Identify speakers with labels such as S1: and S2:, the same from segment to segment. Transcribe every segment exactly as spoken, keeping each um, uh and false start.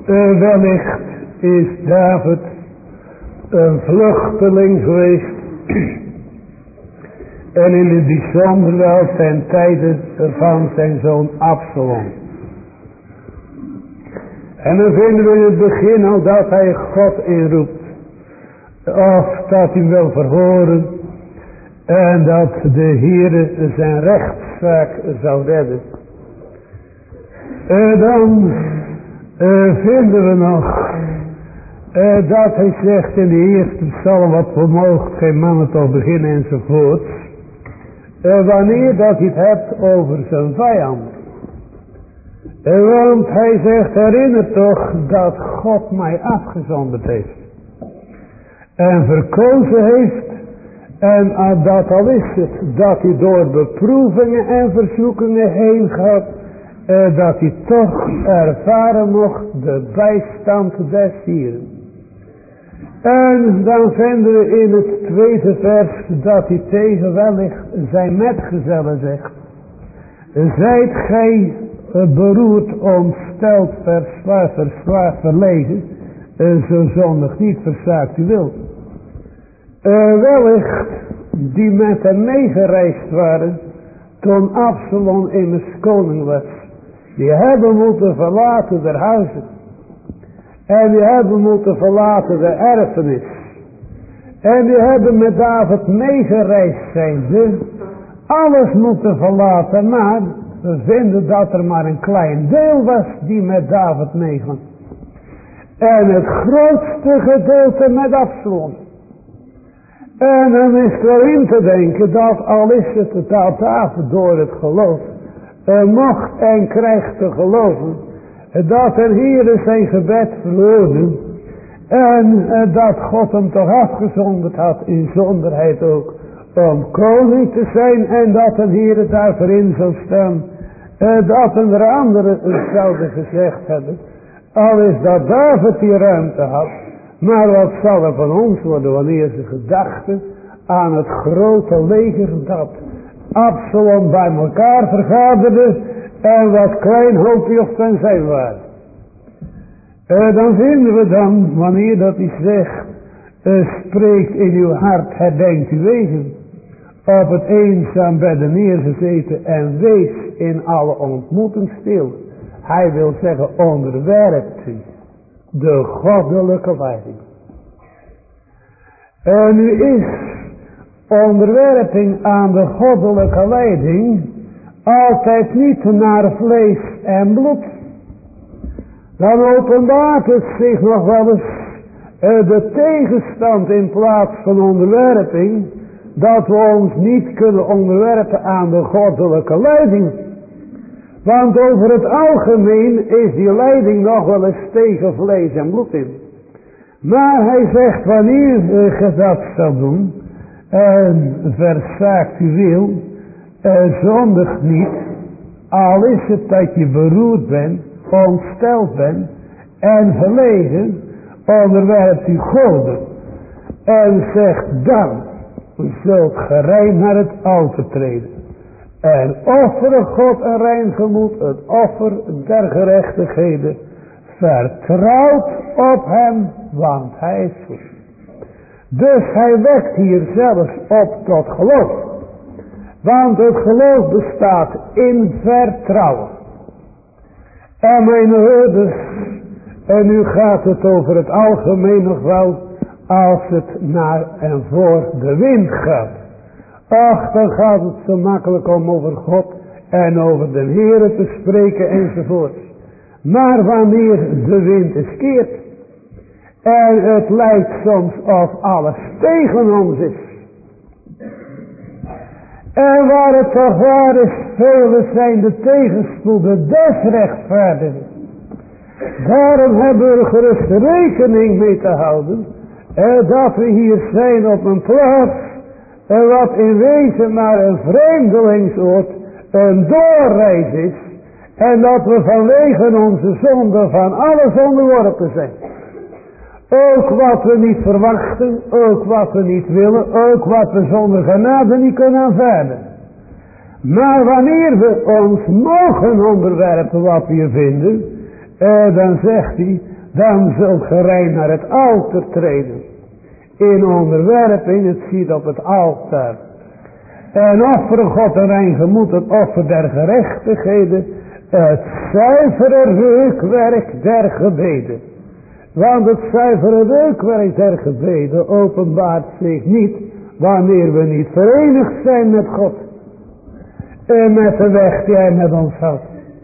S1: Uh, wellicht is David een vluchteling geweest. En in het bijzonder wel ten tijde van zijn zoon Absalom. En dan vinden we in het begin al dat hij God inroept. Of dat hij wil verhoren. En dat de Heere zijn rechtszaak zou redden. En dan uh, vinden we nog uh, dat hij zegt in de eerste psalm, wat vermoogt geen mannen toch beginnen enzovoort. Uh, wanneer dat hij het hebt over zijn vijand. Uh, want hij zegt, herinner toch dat God mij afgezonderd heeft. En verkozen heeft. En uh, dat al is het dat hij door beproevingen en verzoekingen heen gaat. Uh, dat hij toch ervaren mocht de bijstand des Hieren. En dan vinden we in het tweede vers dat hij tegen wellicht zijn metgezellen zegt. Zijt gij beroerd, ontsteld, verzwaard, verzwaard, verlegen, zo zondig niet, verzaakt u wil. Uh, wellicht die met hem meegereisd waren toen Absalom immers koning was. Die hebben moeten verlaten der huizen. En die hebben moeten verlaten de erfenis. En die hebben met David meegereisd zijnde. Alles moeten verlaten, maar we vinden dat er maar een klein deel was die met David meeging. En het grootste gedeelte met Absalom. En dan is er wel in te denken dat al is het dat David door het geloof uh, mocht en krijgt te geloven dat er hier zijn gebed verhoorde en uh, dat God hem toch afgezonderd had in zonderheid ook om koning te zijn en dat een Heer daarvoor in zou staan uh, dat een der anderen zouden gezegd hebben al is dat David die ruimte had. Maar wat zal er van ons worden wanneer ze gedachten aan het grote leger dat Absalom bij elkaar vergaderde en wat klein hoopje of ten zijn waren. Uh, dan vinden we dan, wanneer dat hij zegt, uh, spreekt in uw hart, herdenkt uw wegen, op het eenzaam bedden neergezeten en wees in alle ontmoeting stil. Hij wil zeggen, onderwerpt u de goddelijke leiding. En nu is onderwerping aan de goddelijke leiding altijd niet naar vlees en bloed. Dan openbaart het zich nog wel eens uh, de tegenstand in plaats van onderwerping, dat we ons niet kunnen onderwerpen aan de goddelijke leiding. Want over het algemeen is die leiding nog wel eens tegen vlees en bloed in. Maar hij zegt, wanneer je dat zal doen, en verzaakt uw wil, en zondig niet, al is het dat je beroerd bent, ontsteld bent en verlegen, onderwerpt u goden. En zegt dan, zult gerein naar het altaar treden. En offeren God een rein gemoed, het offer der gerechtigheden. Vertrouwt op hem, want hij is goed. Dus hij wekt hier zelfs op tot geloof. Want het geloof bestaat in vertrouwen. En mijn hoorders, en nu gaat het over het algemeen nog wel, als het naar en voor de wind gaat. Ach, dan gaat het zo makkelijk om over God en over de Heere te spreken enzovoort. Maar wanneer de wind is keert en het lijkt soms of alles tegen ons is. En waar het toch waar is, vele zijn de tegenspoeden des rechtvaardigen. Daarom hebben we gerust rekening mee te houden eh, dat we hier zijn op een plaats en wat in wezen maar een vreemdelingsoord, een doorreis is. En dat we vanwege onze zonde van alles onderworpen zijn. Ook wat we niet verwachten, ook wat we niet willen, ook wat we zonder genade niet kunnen aanvaarden. Maar wanneer we ons mogen onderwerpen wat we hier vinden, eh, dan zegt hij, Dan zult ge rein naar het altaar treden. In onderwerping, het ziet op het altaar. En offeren God een rein gemoed, het offer der gerechtigheden. Het zuivere reukwerk der gebeden. Want het zuivere reukwerk der gebeden openbaart zich niet wanneer we niet verenigd zijn met God. En met de weg die hij met ons houdt.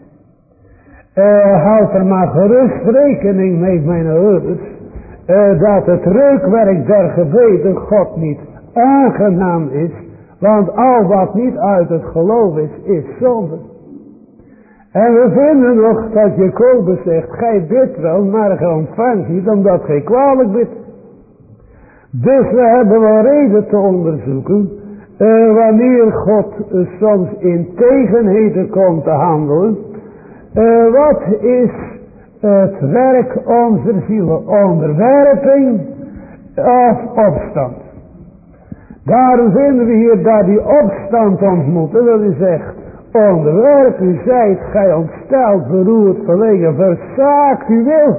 S1: Uh, houd er maar gerust rekening mee, mijn ouders. Uh, dat het reukwerk der gebeden God niet aangenaam is. Want al wat niet uit het geloof is, is zonde. En we vinden nog dat Jacobus zegt, gij bidt wel, maar gij ontvangt niet, omdat gij kwalijk bidt. Dus we hebben wel reden te onderzoeken, uh, wanneer God uh, soms in tegenheden komt te handelen. Uh, wat is het werk onze zielen? Onderwerping of opstand? Daarom vinden we hier dat die opstand ontmoeten, dat is zegt, onderwerp u zijt, gij ontsteld, beroerd, verlegen, verzaakt u wil.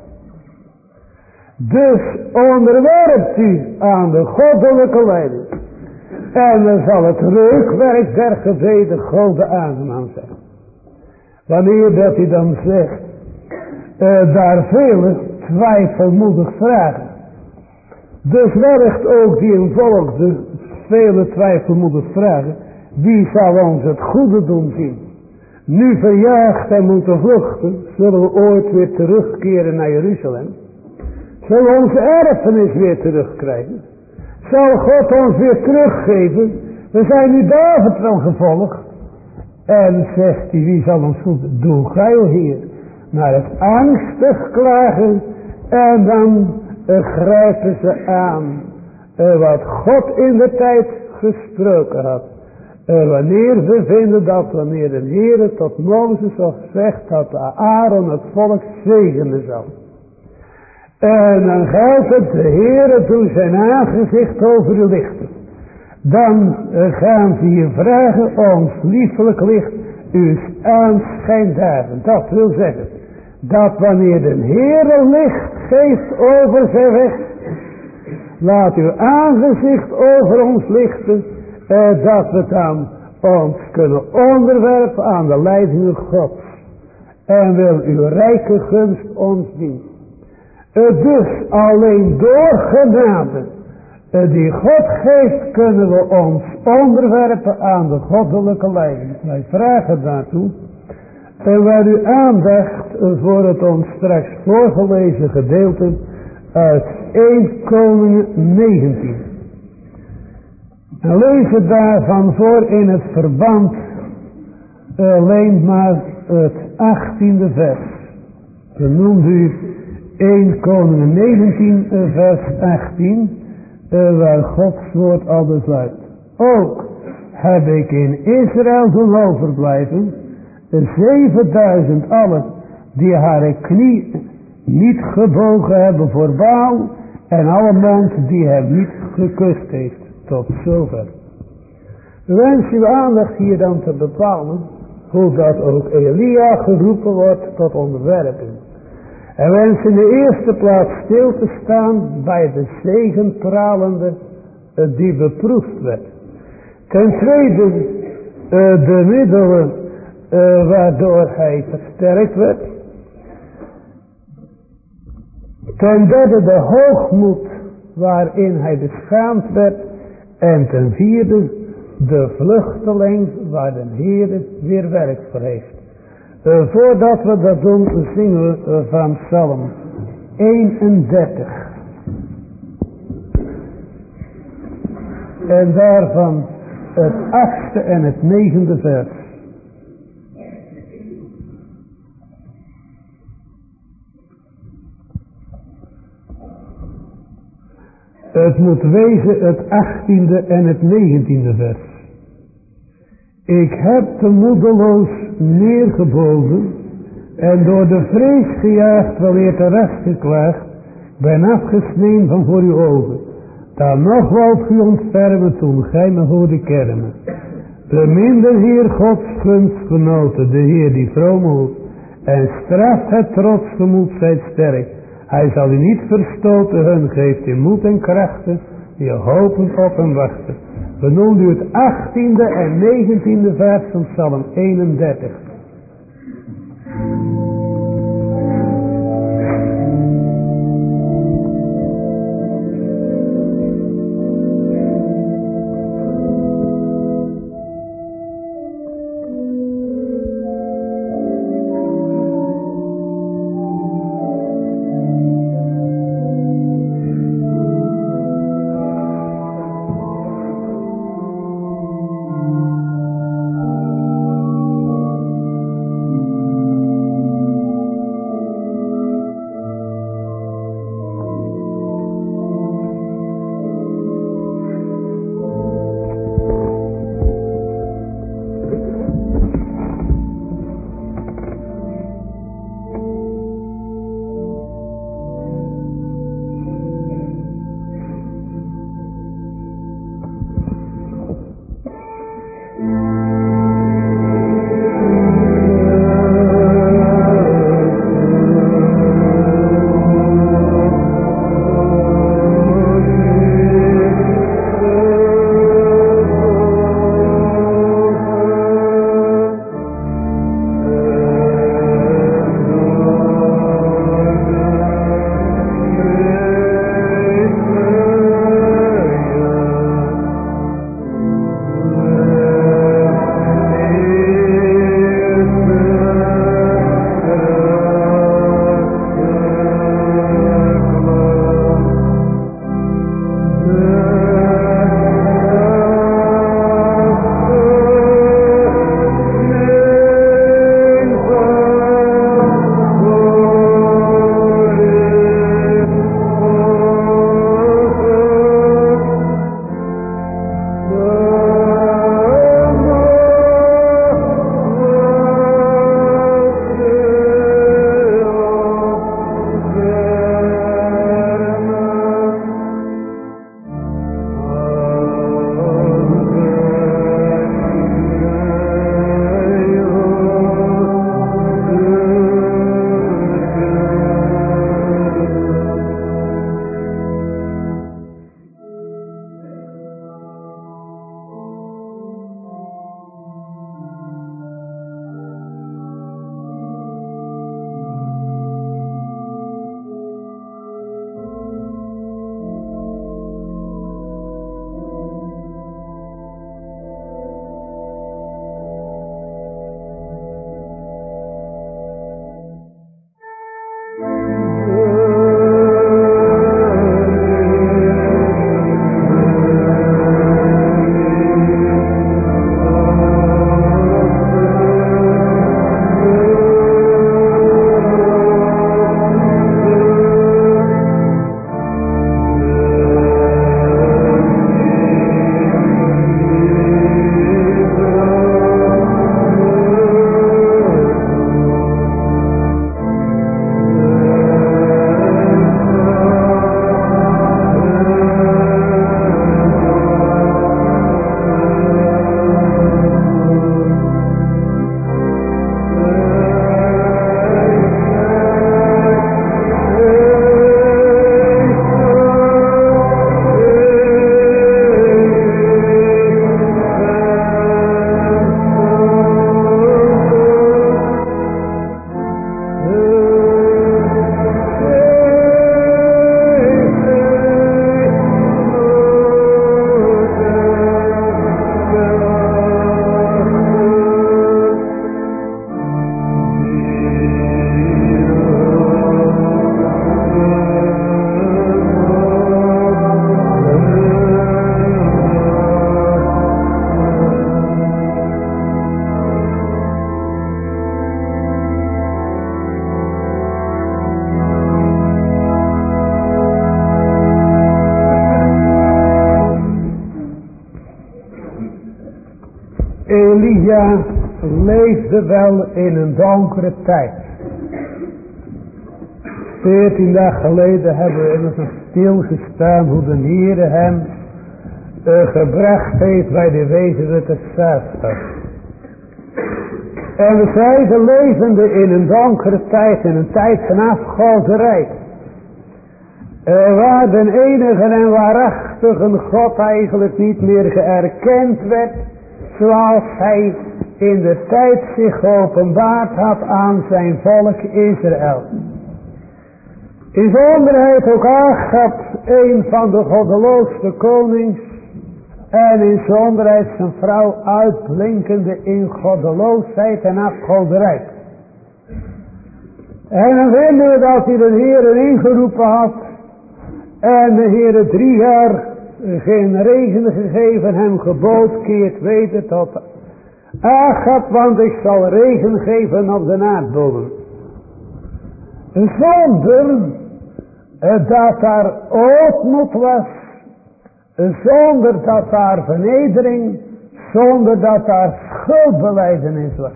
S1: Dus onderwerpt u aan de goddelijke leiding. En dan zal het reukwerk der gebeden God aangenaam zijn. Wanneer dat hij dan zegt, uh, daar velen twijfelmoedig vragen. Dus wellicht ook die in volgde vele twijfelmoedig vragen. Wie zal ons het goede doen zien? Nu verjaagd en moeten vluchten, zullen we ooit weer terugkeren naar Jeruzalem. Zullen we onze erfenis weer terugkrijgen? Zal God ons weer teruggeven? We zijn nu David wel gevolgd. En zegt hij, wie zal ons goed doen? Doe gij, o Heer, naar het angstig klagen. En dan uh, grijpen ze aan uh, wat God in de tijd gesproken had. Uh, wanneer we vinden dat wanneer de Heer tot Mozes al zegt dat Aaron het volk zegenen zal. En dan geldt het, de Heer doet zijn aangezicht over u lichten. Dan uh, gaan ze je vragen, ons liefelijk licht, uw aanschijn dagen. Dat wil zeggen, dat wanneer de Heer licht geeft over zijn weg, laat uw aangezicht over ons lichten, uh, dat we dan ons kunnen onderwerpen aan de leidingen Gods. En wil uw rijke gunst ons dienen. Uh, dus alleen door genade uh, die God geeft, kunnen we ons onderwerpen aan de goddelijke leiding. Wij vragen daartoe. En waar u aandacht uh, voor het ons straks voorgelezen gedeelte uit eerste Koningen negentien. En lees het daarvan voor in het verband uh, alleen maar het achttiende vers. Genoemd u eerste Koningen negentien uh, vers achttien, uh, waar Gods woord al besluit. Ook heb ik in Israël doen overblijven zevenduizend allen die haar knie niet gebogen hebben voor Baal en alle mond die hem niet gekust heeft. Tot zover. We wensen uw aandacht hier dan te bepalen hoe dat ook Elia geroepen wordt tot onderwerping. En wensen in de eerste plaats stil te staan bij de zegenpralende uh, die beproefd werd. Ten tweede uh, de middelen uh, waardoor hij versterkt werd. Ten derde de hoogmoed waarin hij beschaamd werd. En ten vierde de vluchteling waar de Heer weer werk voor heeft. Uh, voordat we dat doen, zingen we uh, van Psalm eenendertig. En daarvan het achtste en het negende vers. Het moet wezen het achttiende en het negentiende vers. Ik heb te moedeloos neergebogen en door de vrees gejaagd, weleer te rest geklaagd, ben afgesneden van voor uw ogen. Dan nog wou u ontfermen toen gij me hoorde kermen. Beminde Heer Gods gunstgenoten, de Heer die vroom hoort, en straft het trotsgemoed zijt sterk. Hij zal u niet verstoten, hun geeft u moed en krachten, die hopen op hem wachten. Benoemt u het achttiende en negentiende vers van Psalm eenendertig. Elia leefde wel in een donkere tijd. Veertien dagen geleden hebben we immers nog stilgestaan hoe de Heere hem uh, gebracht heeft bij de wezenlijke Sarfstad. En we zeiden levende in een donkere tijd, in een tijd van afgoderij. Uh, waar de enige en waarachtige God eigenlijk niet meer geërkend werd. Zoals hij in de tijd zich geopenbaard had aan zijn volk Israël. In zonderheid ook Agab, een van de goddeloosste konings. En in zonderheid zijn vrouw uitblinkende in goddeloosheid en afgoderij. En dan vinden we dat hij de Heer ingeroepen had. En de Heer drie jaar geen regen gegeven, hem gebood, keert weder tot Agab, want ik zal regen geven op de aardbodem. Zonder dat daar ootmoed was, zonder dat daar vernedering, zonder dat daar schuldbelijdenis was.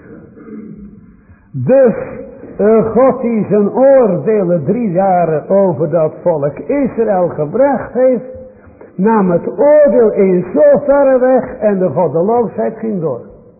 S1: Dus uh, God die zijn oordelen drie jaren over dat volk Israël gebracht heeft, nam het oordeel in zo verre weg en de goddeloosheid ging door.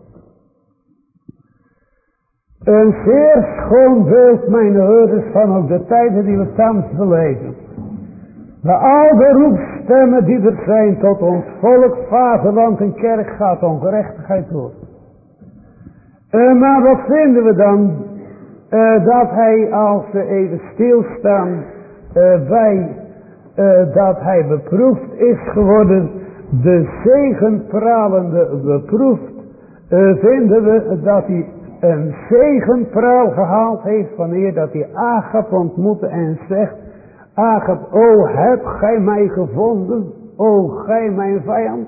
S1: Een zeer schoon beeld, mijn hoorders, van ook de tijden die we thans beleven. De oude roepstemmen die er zijn tot ons volk, vaderland en kerk gaat ongerechtigheid door. Uh, maar wat vinden we dan? Uh, dat hij, als we even stilstaan uh, bij uh, dat hij beproefd is geworden, de zegenpralende beproefd, uh, vinden we dat hij een zegenpraal gehaald heeft wanneer dat hij Agab ontmoette en zegt: Agab, o heb gij mij gevonden, o gij mijn vijand.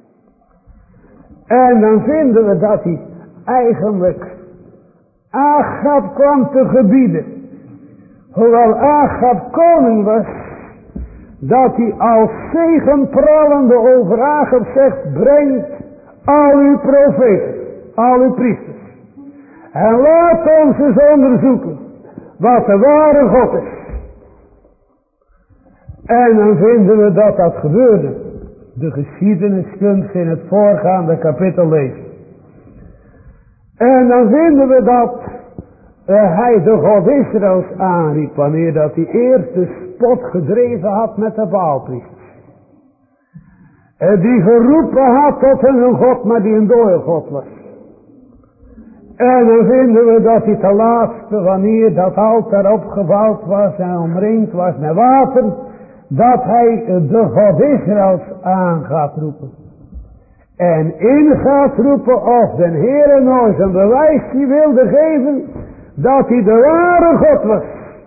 S1: En dan vinden we dat hij eigenlijk Agab kwam te gebieden, hoewel Agab koning was, dat hij als zegenpralende over Agab zegt: brengt al uw profeten, al uw priesters, en laat ons eens onderzoeken wat de ware God is. En dan vinden we dat dat gebeurde. De geschiedenis kunt in het voorgaande kapittel lezen. En dan vinden we dat uh, hij de God Israëls aanriep, wanneer dat hij eerst de spot gedreven had met de Baalpriesters. En die geroepen had tot een God, maar die een dode God was. En dan vinden we dat hij ten laatste, wanneer dat altaar opgebouwd was en omringd was met water, dat hij de God Israëls aan gaat roepen. En in gaat roepen of de Heere nooit een bewijs die wilde geven dat hij de ware God was.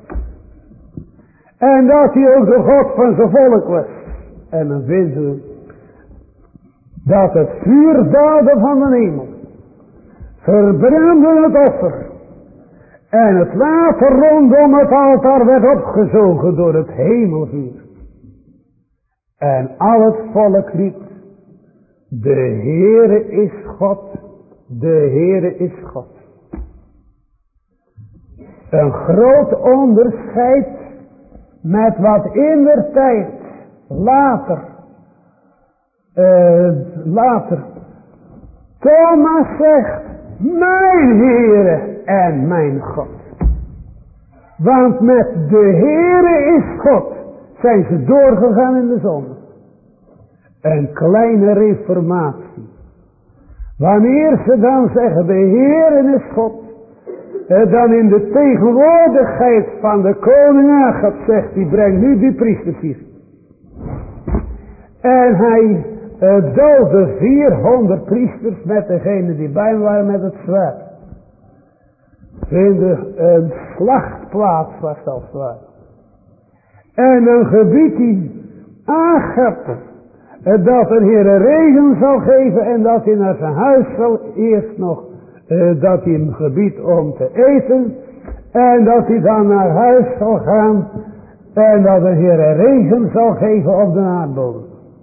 S1: En dat hij ook de God van zijn volk was. En dan vinden we dat het vuurdaden van de hemel verbrandde het offer. En het water rondom het altaar werd opgezogen door het hemelvuur. En al het volk riep: de Heere is God, de Heere is God. Een groot onderscheid met wat in der tijd later, uh, later, Thomas zegt: mijn Heere en mijn God. Want met de Heere is God zijn ze doorgegaan in de zonde. Een kleine reformatie. Wanneer ze dan zeggen: de Heere is God, dan in de tegenwoordigheid van de koning Agab zegt hij: breng nu die priesters hier. En hij uh, doodde vierhonderd priesters met degene die bij hem waren met het zwaard. Vinden een slachtplaats was dat zwaard. En dan gebiedt hij Agab dat een Heer regen zal geven en dat hij naar zijn huis zal eerst nog, uh, dat hij hem gebiedt om te eten en dat hij dan naar huis zal gaan en dat de Heer regen zal geven op de aardbodem.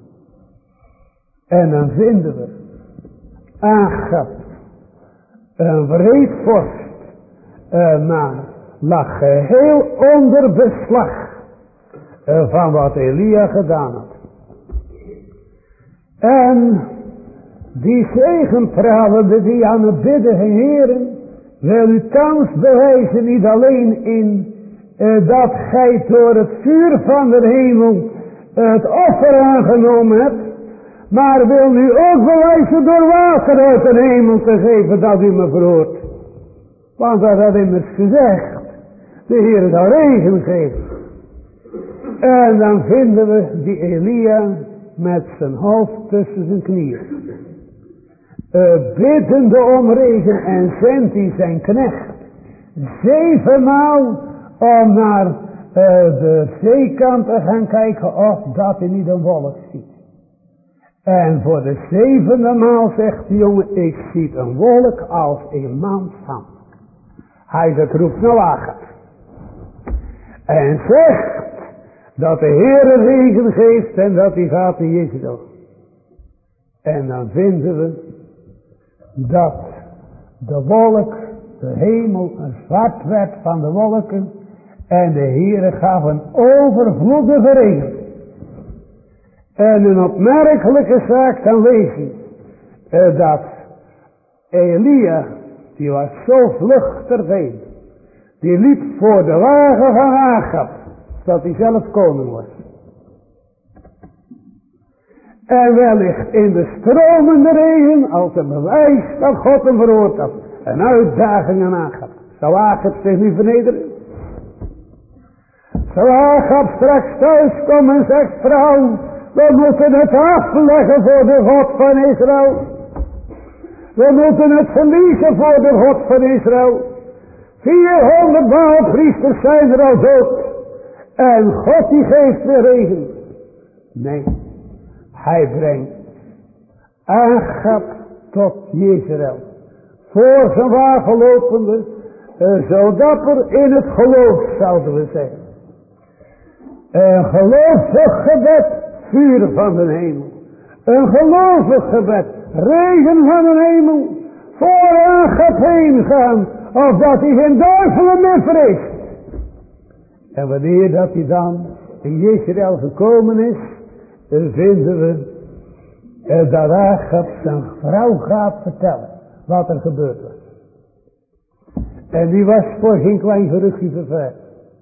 S1: En dan vinden we Agab, een wreed vorst, uh, maar lag geheel onder beslag uh, van wat Elia gedaan had. En die zegenpralende die aan het bidden ging: Heeren, wil u thans bewijzen, niet alleen in, uh, dat gij door het vuur van de hemel het offer aangenomen hebt, maar wil nu ook bewijzen door water uit de hemel te geven dat u me verhoort. Want dat had immers gezegd, de Heer zal regen geven. En dan vinden we die Elia met zijn hoofd tussen zijn knieën. Uh, biddende om regen en zendt hij zijn knecht zevenmaal om naar uh, de zeekant te gaan kijken of dat hij niet een wolk ziet. En voor de zevende maal zegt de jongen, ik zie een wolk als een mans hand. Hij zegt, roept naar wagen. En zegt dat de Heer regen geeft en dat hij gaat in Jezreel. En dan vinden we dat de wolk, de hemel, een zwart werd van de wolken. En de Heere gaf een overvloedige regen. En een opmerkelijke zaak dan lezen. Uh, dat Elia, die was zo vluchtig heen. Die liep voor de wagen van Agab. Dat hij zelf koning was. En wellicht in de stromende regen als een bewijs dat God hem verhoord had. Een uitdaging aan Agab. Zou Agab zich nu vernederen? Zou Agab straks thuis komen en zegt, vrouw, we moeten het afleggen voor de God van Israël. We moeten het verliezen voor de God van Israël. vierhonderd Baalpriesters zijn er al dood. En God die geeft weer regen. Nee, hij brengt Agab tot Jezreel. Voor zijn wagen lopende, uh, zo dapper in het geloof zouden we zeggen. Een gelovig gebed, vuur van de hemel. Een gelovig gebed, regen van de hemel. Voor Agab heen gaan, of dat hij geen duivelen meer vreest. En wanneer dat hij dan in Jezreel gekomen is, dan vinden we eh, dat Agab zijn vrouw gaat vertellen wat er gebeurd was. En die was voor geen klein geruchtje vervreemd.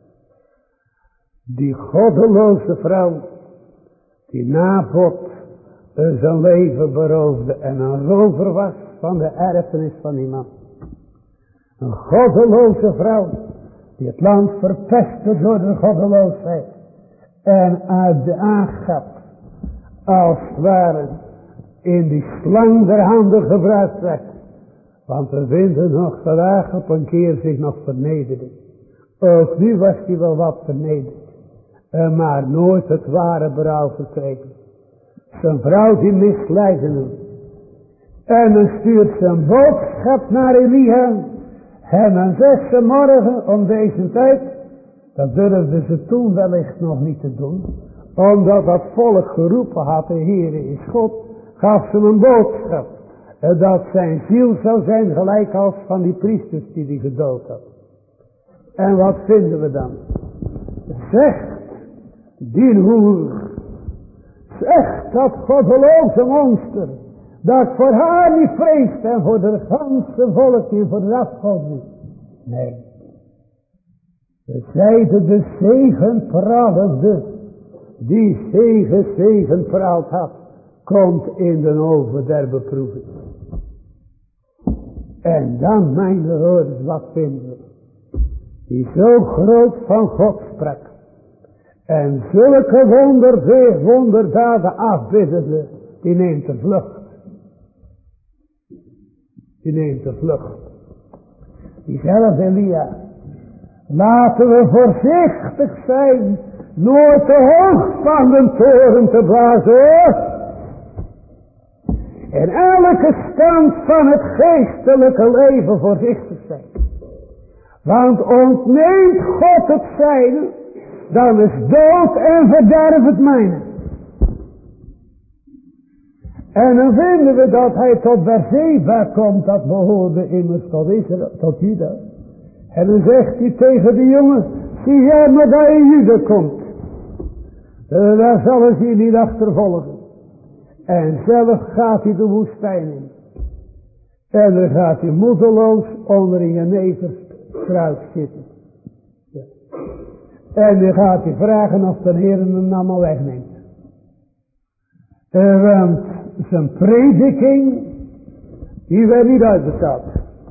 S1: Die goddeloze vrouw, die Nabot eh, zijn leven beroofde en een rover was van de erfenis van die man. Een goddeloze vrouw. Die het land verpestte door de goddeloosheid. En uit de Agab. Als het ware. In die slang der handen gebruikt werd. Want we vinden nog dat Agab een keer zich nog vernederde. Ook nu was hij wel wat vernederd. Maar nooit het ware berouw verkregen. Zijn vrouw die misleidde hem. En dan stuurt zijn boodschap naar Elia. En dan zegt ze morgen om deze tijd, dat durfden ze toen wellicht nog niet te doen, omdat dat volk geroepen had, de Heere is God, gaf ze een boodschap, dat zijn ziel zou zijn gelijk als van die priesters die hij gedood had. En wat vinden we dan? Zegt die hoer, zegt dat goddeloze monster, dat ik voor haar niet vreest en voor de ganse volk niet voor de afgod niet. Nee. We zeiden de zegenpralende, die zegen zegenpraald had, komt in de oven der beproeving. En dan, mijn hoorders, wat vinden we? Die zo groot van God sprak. En zulke wonder, wonderdaden afbiddende, die neemt de vlucht. Die neemt de vlucht. Diezelfde Elia. Laten we voorzichtig zijn. Nooit te hoog van de toren te blazen. In elke stand van het geestelijke leven voorzichtig zijn. Want ontneemt God het zijne, dan is dood en verderf het mijne. En dan vinden we dat hij tot Berseba komt, dat behoorde immers tot Israël, tot Juda. En dan zegt hij tegen de jongen, zie jij maar dat je Juda komt. Uh, daar zullen ze je niet achtervolgen. En zelf gaat hij de woestijn in. En dan gaat hij moedeloos onder in je neverstruik zitten. Ja. En nu gaat hij vragen of de Heer hem allemaal wegneemt. Uh, want zijn prediking, die werd niet uitbetaald.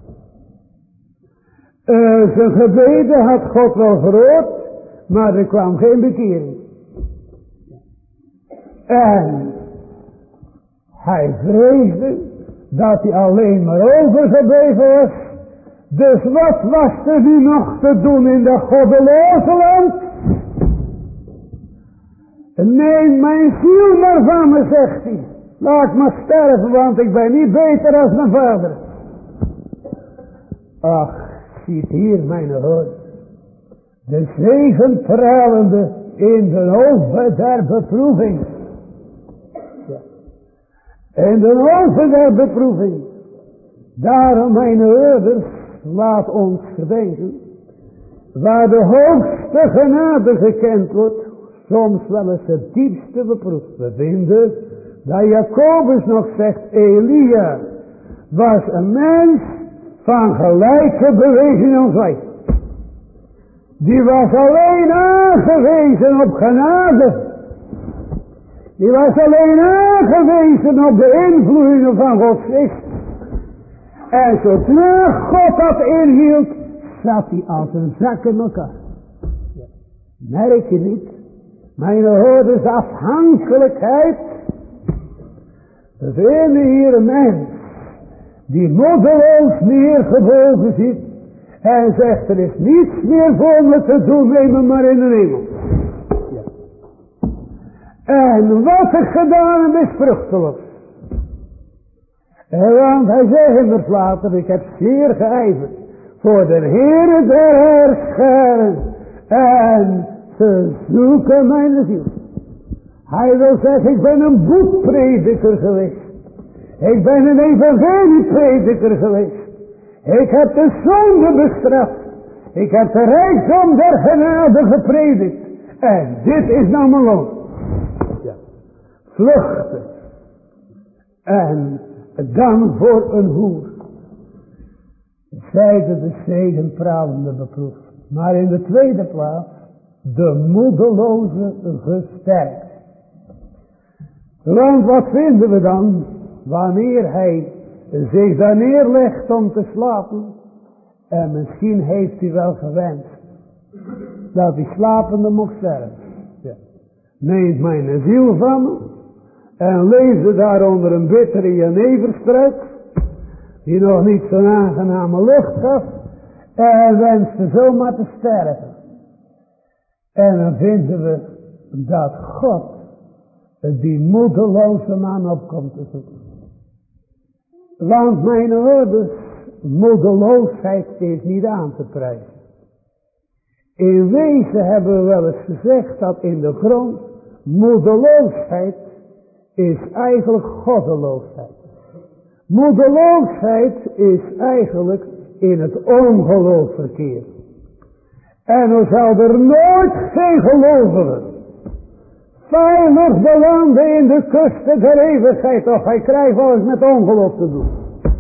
S1: Uh, zijn gebeden had God wel verhoord, maar er kwam geen bekering. En hij vreesde dat hij alleen maar overgebleven was. Dus wat was er nu nog te doen in dat goddeloze land? Neem mijn ziel maar van me, zegt hij. Laat me sterven, want ik ben niet beter als mijn vader. Ach, ziet hier mijn hoor. De zegen tralende in de oven der beproeving. In de oven der beproeving. Daarom, mijn hoorders, laat ons gedenken. Waar de hoogste genade gekend wordt, soms wel eens het diepste beproefd. We vinden dat Jacobus nog zegt, Elia was een mens van gelijke beweging als wij. Die was alleen aangewezen op genade. Die was alleen aangewezen op de invloeden van Gods geest. En zodra God dat inhield, zat hij als een zak in elkaar. Merk je niet? Mijn hoorders, afhankelijkheid. We vinden hier een mens die moedeloos neergebogen zit en zegt, er is niets meer voor me te doen, neem me maar in de hemel. Ja. En wat ik gedaan heb is vruchteloos. En want hij zegt immers later, ik heb zeer geijverd voor de Heere der Heerscharen en te zoeken mijn ziel. Hij wil zeggen, ik ben een boekprediker geweest. Ik ben een evangelieprediker geweest. Ik heb de zonde bestraft. Ik heb de rijkdom der genade gepredikt. En dit is nou mijn loon. Ja. Vluchten. En dan voor een hoer. Zeiden de zegenpralende beproefd. Maar in de tweede plaats, de moedeloze gesterkt. Want wat vinden we dan? Wanneer hij zich daar neerlegt om te slapen. En misschien heeft hij wel gewenst dat hij slapende mocht sterven. Ja. Neemt mijn ziel van me. En leefde daar onder een bittere jeneverstruik. Die nog niet zo'n aangename lucht gaf. En wenste zomaar te sterven. En dan vinden we dat God die moedeloze man opkomt te zoeken. Want mijn hoorders, moedeloosheid is niet aan te prijzen. In wezen hebben we wel eens gezegd dat in de grond moedeloosheid is eigenlijk goddeloosheid. Moedeloosheid is eigenlijk in het ongeloof verkeerd. En er zal er nooit geen gelovigen veilig belanden in de kusten der eeuwigheid, of hij krijgt wel eens met ongeloof te doen.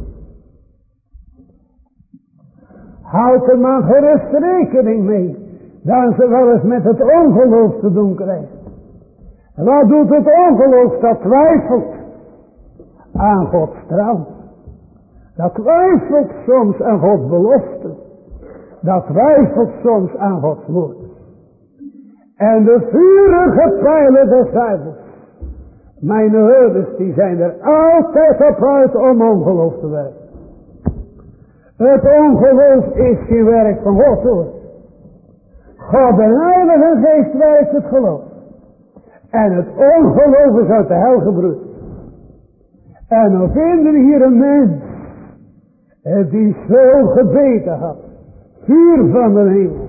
S1: Houd er maar gerust rekening mee, dat ze wel eens met het ongeloof te doen krijgen. En wat doet het ongeloof? Dat twijfelt aan Gods trouw. Dat twijfelt soms aan Gods belofte. Dat twijfelt soms aan Gods woord. En de vurige pijlen des duivels, mijn hoorders, die zijn er altijd op uit om ongeloof te werken. Het ongeloof is geen werk van God hoor. God de Heilige Geest werkt het geloof. En het ongeloof is uit de hel gebroed. En dan vinden we hier een mens die zo gebeten had. Vuur van de hemel.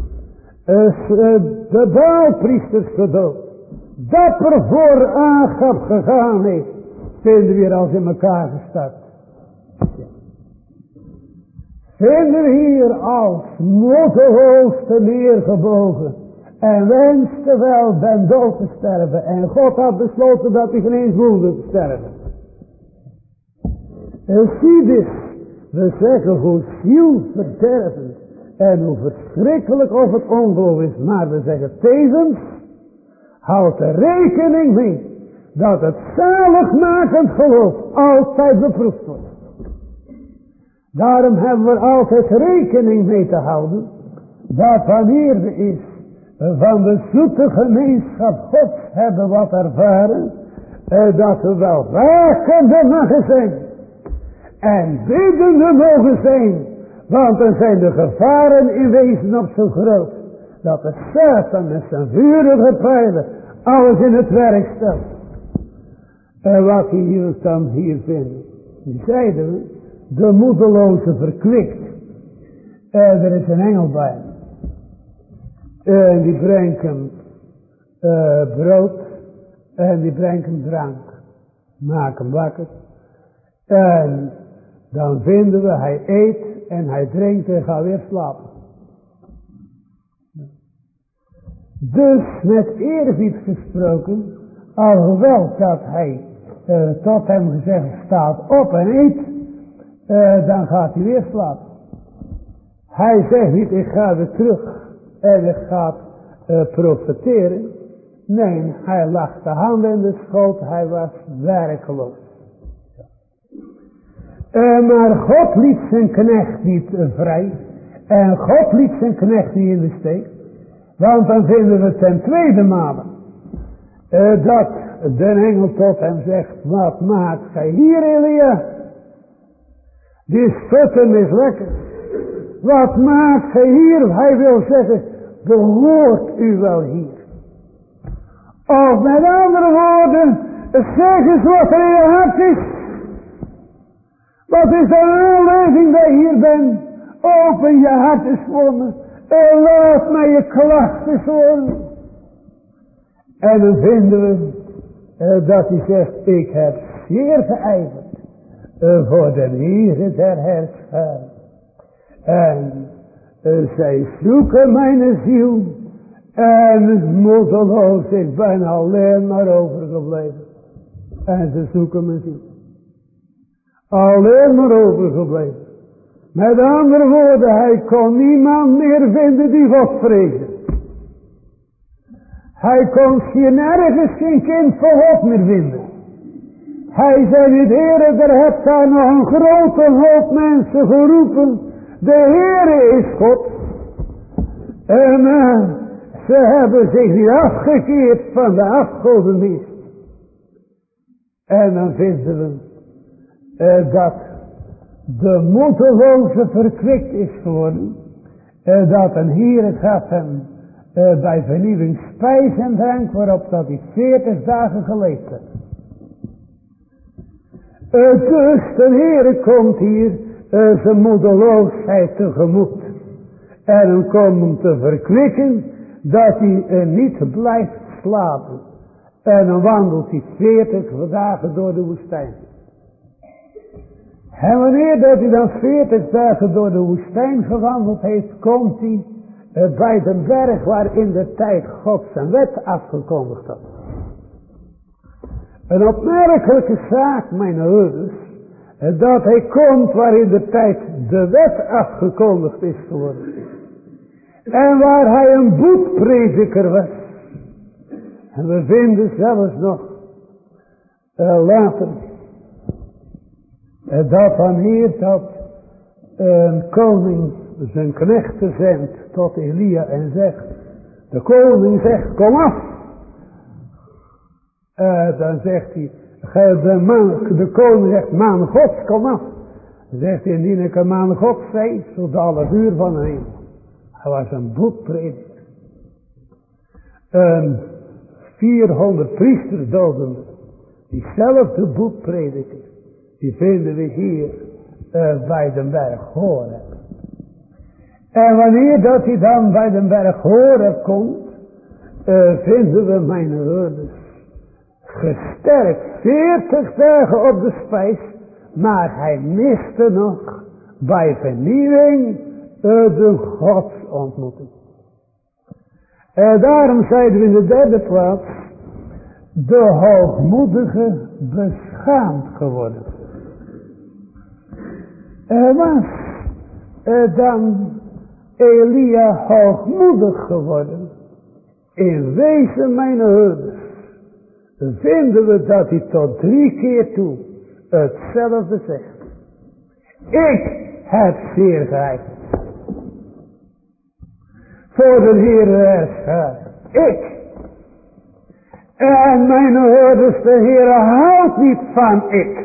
S1: De baalpriesters gedood. Dapper voor Agab gegaan heeft. Vinden we hier als in elkaar gestart. Vinden we hier als moedeloos te neergebogen. En wenste wel den dood te sterven. En God had besloten dat hij geen eens wilde sterven. En zie dus. We zeggen hoe zielverdervend En hoe verschrikkelijk of het ongeloof is. Maar we zeggen tevens, houd er rekening mee dat het zaligmakend geloof altijd beproefd wordt. Daarom hebben we altijd rekening mee te houden dat wanneer we is van de zoete gemeenschap Gods hebben wat ervaren, dat we wel wakende mogen zijn en biddende mogen zijn, want dan zijn de gevaren in wezen op zo groot dat de Satan met zijn vurige pijlen alles in het werk stelt. En wat we hier dan hier vinden, die zeiden we, de moedeloze verkwikt. En er is een engel bij. En die brengt hem uh, brood. En die brengt hem drank. Maak hem wakker. En dan vinden we, hij eet en hij drinkt en gaat weer slapen. Dus met eerbied gesproken, alhoewel dat hij uh, tot hem gezegd staat op en eet, uh, dan gaat hij weer slapen. Hij zegt niet, ik ga weer terug en ik ga uh, profeteren. Nee, hij lag de handen in de schoot, hij was werkeloos. Uh, maar God liet zijn knecht niet uh, vrij. En God liet zijn knecht niet in de steek. Want dan vinden we ten tweede male uh, dat de engel tot hem zegt, wat maakt gij hier, Elia? Die schutten is lekker. Wat maakt gij hier? Hij wil zeggen, behoort u wel hier? Of met andere woorden, zeg eens wat er in je hart is. Wat is de aanleiding dat je hier bent? Open je hart eens voor me. En laat mij je klacht eens horen. En dan vinden we uh, dat hij zegt, ik heb zeer geijverd uh, voor de Heere der Herscharen. En uh, zij zoeken mijn ziel. En moedeloos, ik ben alleen maar overgebleven. En ze zoeken mijn ziel. Alleen maar overgebleven. Met andere woorden, hij kon niemand meer vinden die God vreesde. Hij kon hier nergens geen kind van God meer vinden. Hij zei niet, Heere, er hebt daar nog een grote hoop mensen geroepen. De Heere is God. En uh, ze hebben zich niet afgekeerd van de afgodendienst. En dan vinden we uh, dat de moedeloze verkwikt is geworden. Uh, dat een Heere gaf hem uh, bij vernieuwing spijs en drank, waarop dat hij veertig dagen geleefd heeft. Uh, dus de Heere komt hier uh, zijn moedeloosheid tegemoet. En hem komt hem te verkwikken dat hij uh, niet blijft slapen. En dan wandelt hij veertig dagen door de woestijn. En wanneer dat hij dan veertig dagen door de woestijn gewandeld heeft, komt hij uh, bij de berg waar in de tijd God zijn wet afgekondigd had. Een opmerkelijke zaak, mijn hoorders, uh, dat hij komt waar in de tijd de wet afgekondigd is geworden. En waar hij een boetprediker was. En we vinden zelfs nog uh, later uh, dat wanneer dat een uh, koning zijn knechten zendt tot Elia en zegt, de koning zegt, kom af. Uh, dan zegt hij, de, man, de koning zegt, man Gods, kom af. Dan zegt hij, indien ik een man Gods zei, zo daalt het vuur van de hemel. Hij was een boetprediker. Een vierhonderd priesters doden. Diezelfde boetprediker, die vinden we hier uh, bij de berg Horeb. En wanneer dat hij dan bij de berg Horeb komt, uh, vinden we mijn hoorders gesterkt veertig dagen op de spijs, maar hij miste nog bij vernieuwing uh, de godsontmoeting. En daarom zeiden we in de derde plaats, de hoogmoedige beschaamd geworden. Er was uh, dan Elia hoogmoedig geworden. In wezen mijn herders. Vinden we dat hij tot drie keer toe hetzelfde zegt. Ik heb zeer geheid. Voor de Heere herschaar. Ik. En mijn herders, de Heere houdt niet van ik.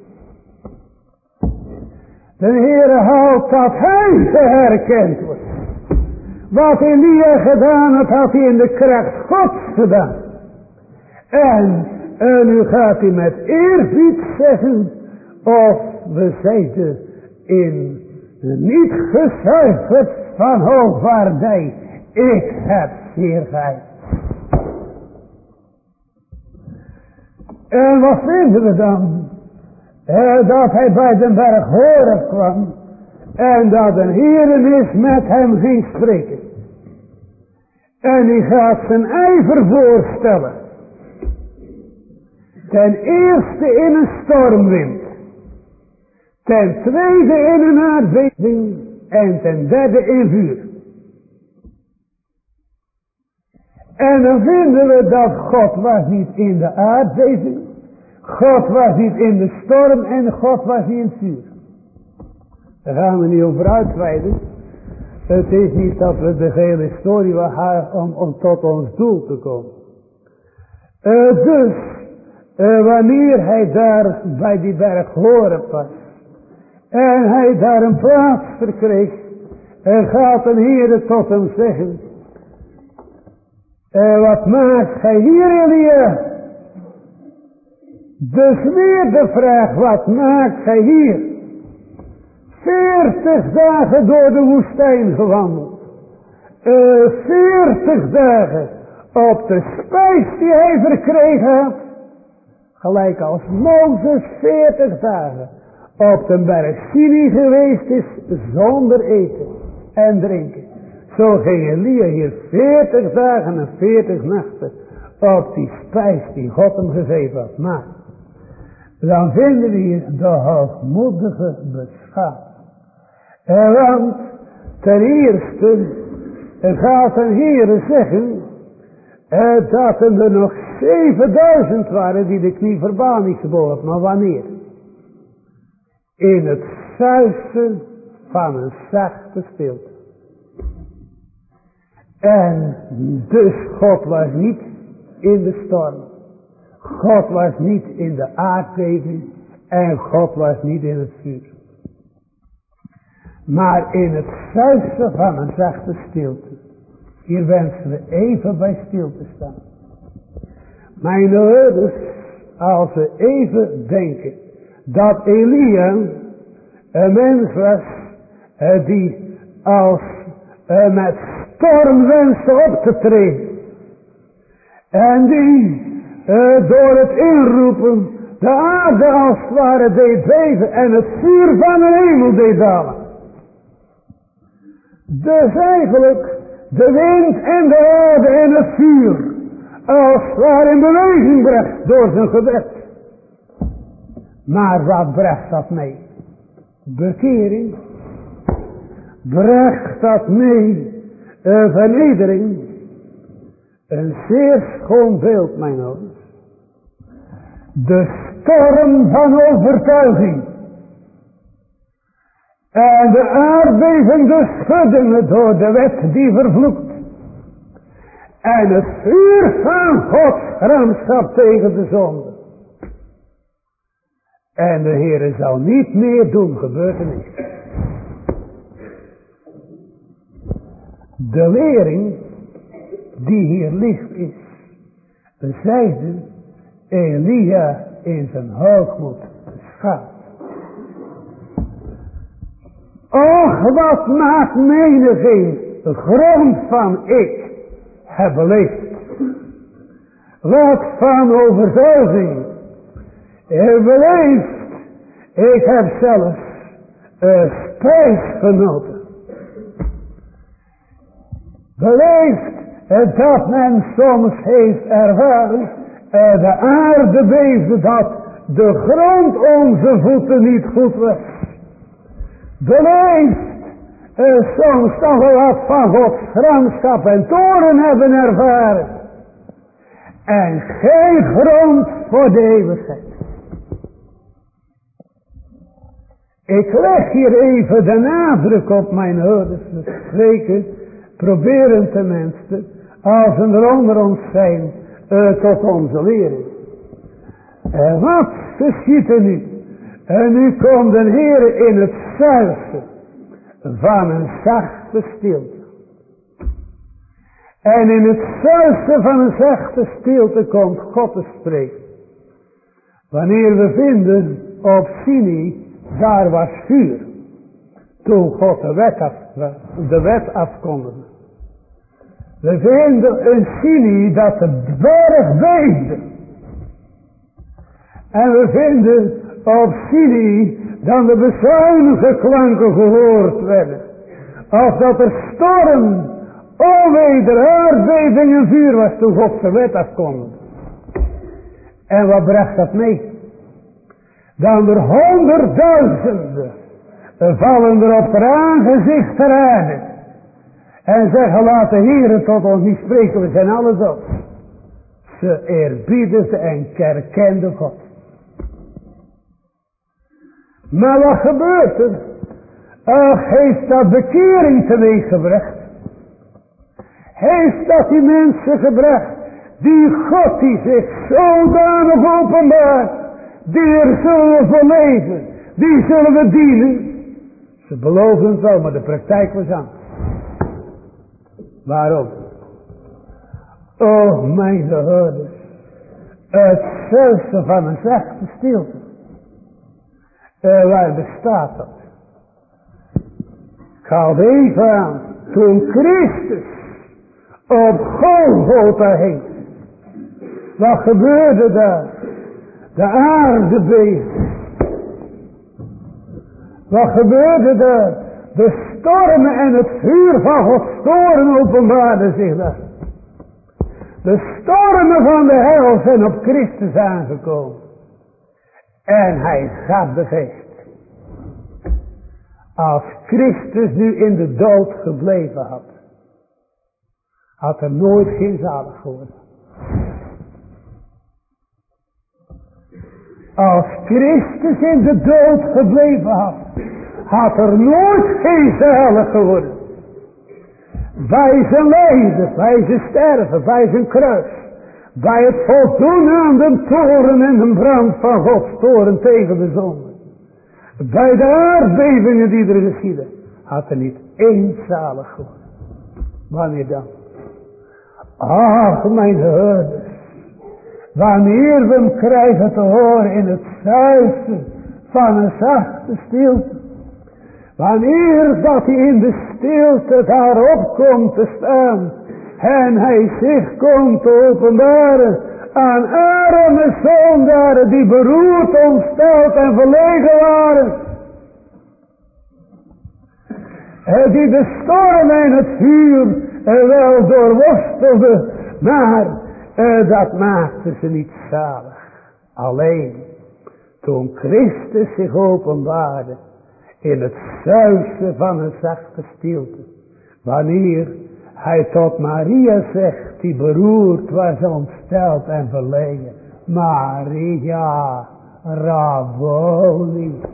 S1: De Heere houdt dat hij geherkend wordt. Wat Elia gedaan had, had hij in de kracht Gods gedaan. En, en nu gaat hij met eerbied zeggen, of we zeiden in niet gezuiverd van hoogwaardij, ik heb zeer geheid. En wat vinden we dan? Eh, dat hij bij de berg Horeb kwam. En dat een Heerenis met hem ging spreken. En die gaat zijn ijver voorstellen. Ten eerste in een stormwind. Ten tweede in een aardbeving. En ten derde in vuur. En dan vinden we dat God was niet in de aardbeving. God was niet in de storm en God was niet in het vuur. Daar gaan we niet over uitweiden. Het is niet dat we de hele historie hebben om, om tot ons doel te komen. Uh, dus, uh, wanneer hij daar bij die berg Horeb was. En hij daar een plaats verkreeg. En gaat een Heere tot hem zeggen. Uh, wat maakt gij hier, Elia? Dus weer de vraag, wat maakt gij hier? Veertig dagen door de woestijn gewandeld. Uh, veertig dagen op de spijs die hij verkregen had. Gelijk als Mozes veertig dagen op de berg Sinai geweest is zonder eten en drinken. Zo ging Elia hier veertig dagen en veertig nachten op die spijs die God hem gegeven had. Maar dan vinden we hier de hoogmoedige beschaamd. En want ten eerste gaat een Heere zeggen eh, dat er nog zevenduizend waren die de knie verbaal niet gebogen. Maar wanneer? In het suisen van een zachte stilte. En dus God was niet in de storm. God was niet in de aardbeving. En God was niet in het vuur. Maar in het suisen van een zachte stilte. Hier wensen we even bij stil te staan. Mijn herders, als we even denken dat Elia een mens was uh, die als uh, met storm wenste op te treden. En die uh, door het inroepen de aarde als het ware deed beven en het vuur van de hemel deed dalen. Dus eigenlijk de wind en de aarde en het vuur als het ware in beweging bracht door zijn gebed. Maar wat bracht dat mee? Bekering. Bracht dat mee uh, vernedering. Een zeer schoon beeld, mijn ouders. De storm van overtuiging. En de aardbeving, de schuddingen door de wet die vervloekt. En het vuur van Gods gramschap tegen de zonde. En de Heere zal niet meer doen, gebeurt er niet. De lering die hier ligt is, zeide Elia in zijn hoogmoed beschaamd. Och, wat maakt menigeen de grond van ik heb beleefd. Wat van overtuiging heb beleefd. Ik heb zelfs een spijs genoten. Beleefd dat men soms heeft ervaren, de aarde beefde, dat de grond onze voeten niet goed was. Beleefd uh, soms toch wel wat van Gods gramschap en toren hebben ervaren. En geen grond voor de eeuwigheid. Ik leg hier even de nadruk op mijn houders. We spreken, proberen tenminste, als ze er onder ons zijn, uh, tot onze lering. En wat geschiet er nu? En nu komt de Heer in het zuiver van een zachte stilte. En in het zuiver van een zachte stilte komt God te spreken. Wanneer we vinden op Sinai, daar was vuur. Toen God de wet, af, de wet afkondigde. We vinden in Sinai dat de berg beefde. En we vinden op Sinai dat de bezuinige klanken gehoord werden. Of dat er storm, onweder, aardbeving en vuur was toen God de wet afkondigde. En wat bracht dat mee? Dan er honderdduizenden vallen er op haar aangezicht ter aarde. En zeggen, laat de Heere tot ons niet spreken, we zijn alles op. Ze eerbiedigden en herkenden God. Maar wat gebeurt er? Ach, heeft dat bekering teweeggebracht? Heeft dat die mensen gebracht, die God die zich zodanig openbaart, die er zullen voor leven, die zullen we dienen? Ze beloven het wel, maar de praktijk was aan. Waarom? Oh, mijn houders, het zelfste van een zachte stilte. Uh, waar bestaat dat? Ik haal even aan, toen Christus op Golgotha heen. Wat gebeurde daar? De aarde beefde. Wat gebeurde daar? De stormen en het vuur van Gods toorn openbaarden zich daar. De stormen van de hel zijn op Christus aangekomen. En hij gaf de geest. Als Christus nu in de dood gebleven had, had er nooit geen zalig geworden. Als Christus in de dood gebleven had, had er nooit geen zalig geworden. Bij zijn lijden, bij zijn sterven, bij zijn kruis, bij het voldoen aan de toren en de brand van Gods toren tegen de zonde, bij de aardbevingen die er geschieden, had er niet één zalig geworden. Wanneer dan? Ach, mijn houders, wanneer we hem krijgen te horen in het zuiver van een zachte stilte, wanneer dat hij in de stilte daarop komt te staan en hij zich komt te openbaren aan arme zondaren die beroerd, ontsteld en verlegen waren, die de storm en het vuur wel doorworstelden, maar uh, dat maakte ze niet zalig. Alleen toen Christus zich openbaarde in het zuizen van een zachte stilte, wanneer hij tot Maria zegt, die beroerd was, ontsteld en verlegen, Maria, Rabboni.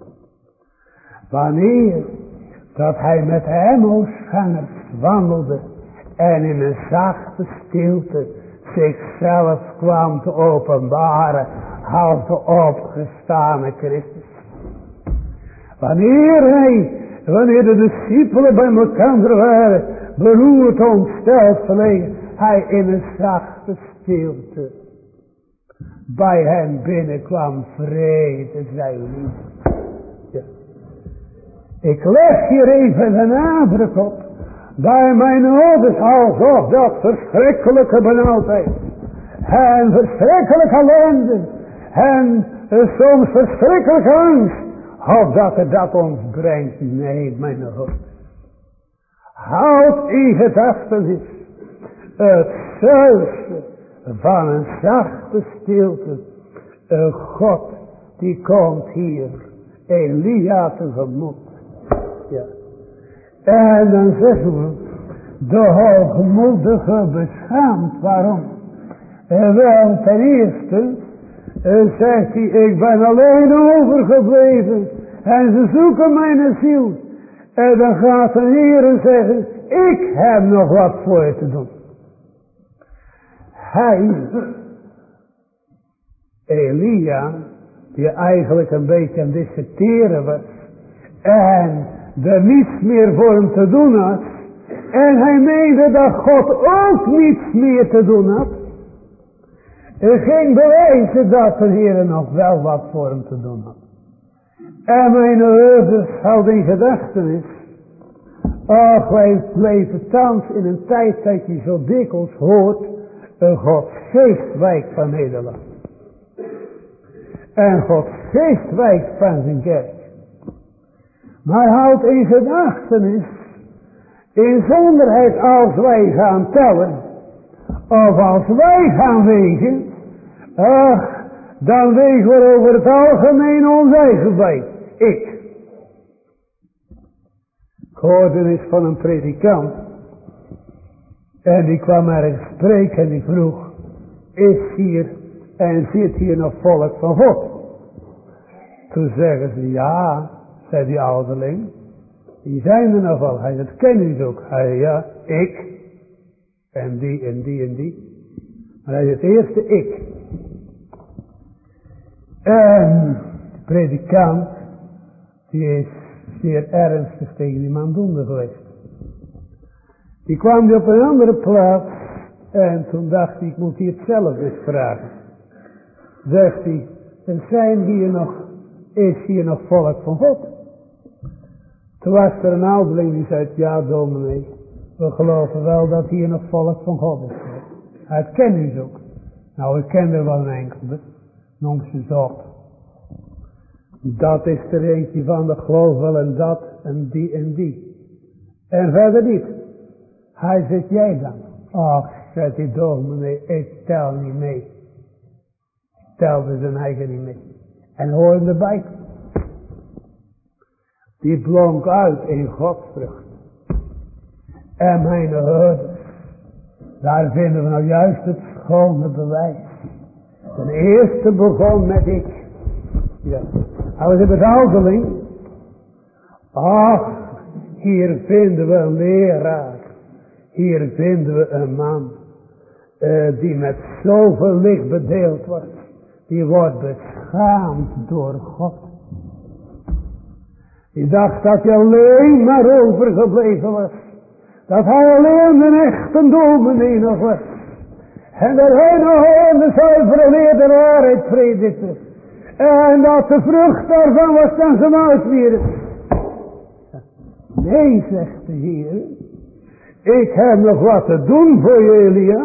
S1: Wanneer dat hij met hemelschangers wandelde en in een zachte stilte zichzelf kwam te openbaren als de opgestane Christus. Wanneer hij, wanneer de discipelen bij elkaar waren, beroerd, ontsteld, verlegen, hij in een zachte stilte bij hen binnenkwam, vrede zij u. Ja. Ik leg hier even de nadruk op, bij mijn ouders, alsof dat verschrikkelijke benauwdheid en verschrikkelijke ellende en soms verschrikkelijke angst, of dat het dat ons brengt. Nee, mijn ouders, houd in gedachtenis het zuiver van een zachte stilte. Een God die komt hier Elia tegemoet. Ja. En dan zeggen we, de hoogmoedige beschaamt. Waarom? En wel, ten eerste, uh, zegt hij, ik ben alleen overgebleven. En ze zoeken mijn ziel. En dan gaat de Heer zeggen, ik heb nog wat voor je te doen. Hij, Elia, die eigenlijk een beetje aan het disserteren was. En er niets meer voor hem te doen had. En hij meende dat God ook niets meer te doen had. Er ging bewijzen dat de Heer nog wel wat voor hem te doen had. En mijn ouders hadden in gedachtenis. Ach, wij leven thans in een tijd dat je zo dikwijls hoort. Een Gods geest wijkt van Nederland. En Gods geest wijkt van zijn kerk. Maar houd in gedachtenis. In zonderheid als wij gaan tellen. Of als wij gaan wegen. Ach, dan wegen we over het algemeen ons eigen bij. Ik. Ik hoorde eens van een predikant. En die kwam ergens spreken en die vroeg. Is hier en zit hier nog volk van God? Toen zeggen ze ja, zei die ouderling. Die zijn er nog wel. Hij zei, dat ken je ook. Hij zei ja, ik. En die en die en die. Maar hij zei het eerste ik. En de predikant, die is zeer ernstig tegen die man doende geweest. Die kwam die op een andere plaats en toen dacht hij, ik moet hier hetzelfde eens vragen. Zegt hij, er zijn hier nog, is hier nog volk van God? Toen was er een ouderling die zei, ja dominee, we geloven wel dat hier nog volk van God is. Hij kent u ook. Nou, ik ken er wel een enkele. Noem ze eens op. Dat is er eentje van, dat geloof wel en dat en die en die. En verder niet. Hij zegt, jij dan? Ach, zegt die dominee, ik tel niet mee. Ik telde zijn eigen niet mee. En hoor hem erbij. Die blonk uit in godsvrucht. En mijn houders, daar vinden we nou juist het schone bewijs. De eerste begon met ik. Ja. Hij was een ouderling. Ach, hier vinden we een leraar. Hier vinden we een man. Uh, die met zoveel licht bedeeld wordt. Die wordt beschaamd door God. Die dacht dat hij alleen maar overgebleven was. Dat hij alleen een echte dominee nog was. En dat hij nog in de zuivere leer de waarheid predikte. En dat de vrucht daarvan was dan zijn uitwieren. Nee, zegt de Heer. Ik heb nog wat te doen voor je, Elia.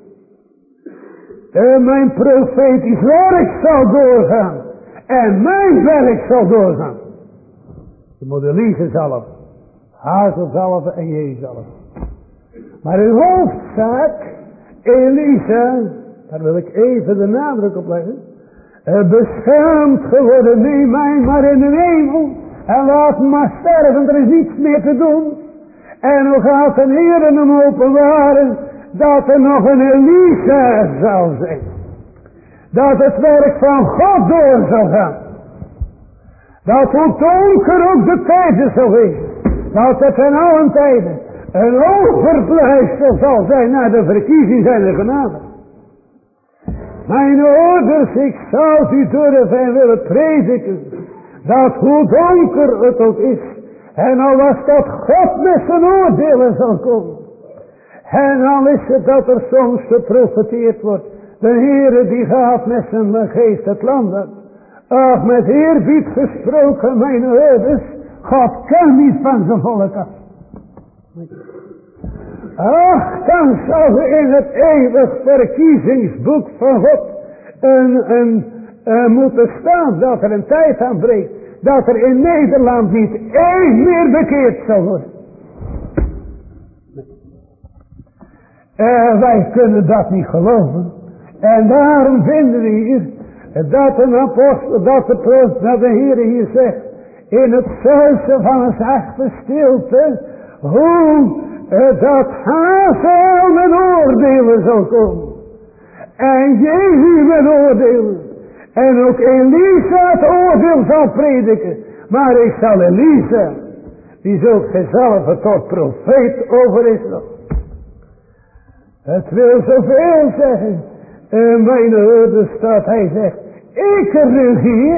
S1: En mijn profetisch werk zal doorgaan. En mijn werk zal doorgaan. Je moet Elise zalven. Hazel zalven en je zalven. Maar in hoofdzaak, Elisa, daar wil ik even de nadruk op leggen. Beschaamd geworden, neem mij maar in de hemel. En laat me maar sterven, er is niets meer te doen. En hoe gaat de Heer hem openbaren dat er nog een Elisa zal zijn. Dat het werk van God door zal gaan. Dat hoe donker ook de tijden zal wezen. Dat het in allen tijden een overblijfsel zal zijn naar de verkiezing zijn de genade. Mijn ouders, ik zou u durven en willen prediken. Dat hoe donker het ook is. En al was dat God met zijn oordelen zal komen. En al is het dat er soms geprofeteerd wordt. De Heere die gaat met zijn geest het land uit. Ach, met eerbied gesproken, mijn ouders. God kan niet van zijn volk af. Ach, dan zou er in het eeuwig verkiezingsboek van God een, een, een moeten staan dat er een tijd aanbreekt. Dat er in Nederland niet één meer bekeerd zal worden. Uh, wij kunnen dat niet geloven. En daarom vinden we hier dat een apostel, dat de proost, dat de Heer hier zegt. In het zuizen van een zachte stilte hoe uh, dat Hazael met oordelen zal komen. En Jehu met oordelen. En ook Elisa het oordeel zal prediken. Maar ik zal Elisa, die zult gezelve tot profeet over Israël. Het wil zoveel zeggen. En mijn hoorde staat, hij zegt, ik regeer.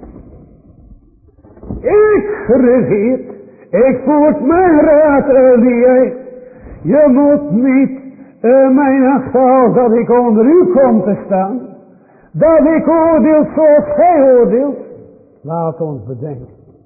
S1: Ik regeer. Ik voert mijn raad, Elia. Je moet niet uh, mijn achterhaal dat ik onder u kom te staan. Dat ik oordeel zoals gij oordeelt. Laat ons bedenken.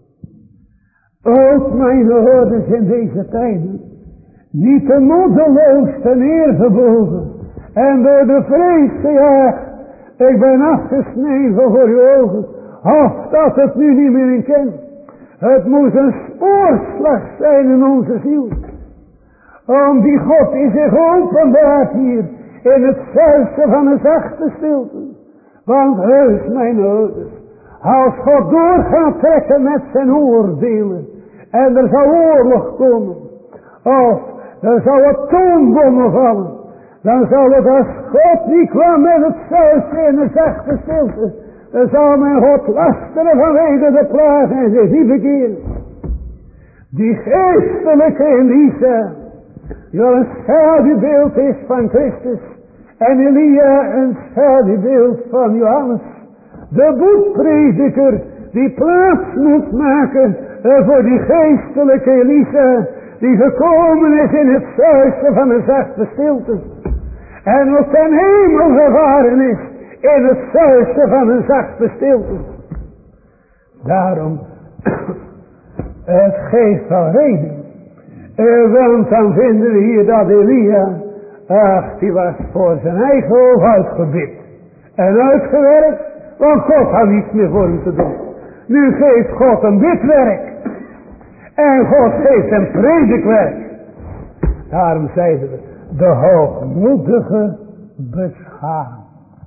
S1: Ook mijn hoorders in deze tijden. Niet te moedeloos ten neergebogen. En door de vrees gejaagd. Ik ben afgesneden voor uw ogen. Of dat het nu niet meer in kent. Het moet een spoorslag zijn in onze ziel. Om die God die zich openbaart hier. In het zuisten van een zachte stilte. Want heus mijn ouders. Als God door gaat trekken met zijn oordelen. En er zal oorlog komen. Of er zal het toonbommen vallen. Dan zal het als God niet kwam met het zuisten in een zachte stilte. Dan zal mijn God lasteren vanwege de plagen en zich niet bekeren. Die geestelijke Elisa. Die wel een schaduwbeeld is van Christus. En Elia een schaduwbeeld van Johannes. De boekprediker die plaats moet maken voor die geestelijke Elisa. Die gekomen is in het zuisten van een zachte stilte. En ook ten hemel gevaren is in het zuisten van een zachte stilte. Daarom, het geeft wel reden. Uh, want dan vinden we hier dat Elia, ach, die was voor zijn eigen hoofd uitgebid. En uitgewerkt, want God had niets meer voor hem te doen. Nu geeft God een bidwerk. En God geeft een predikwerk. Daarom zeiden we, de hoogmoedige beschaamd.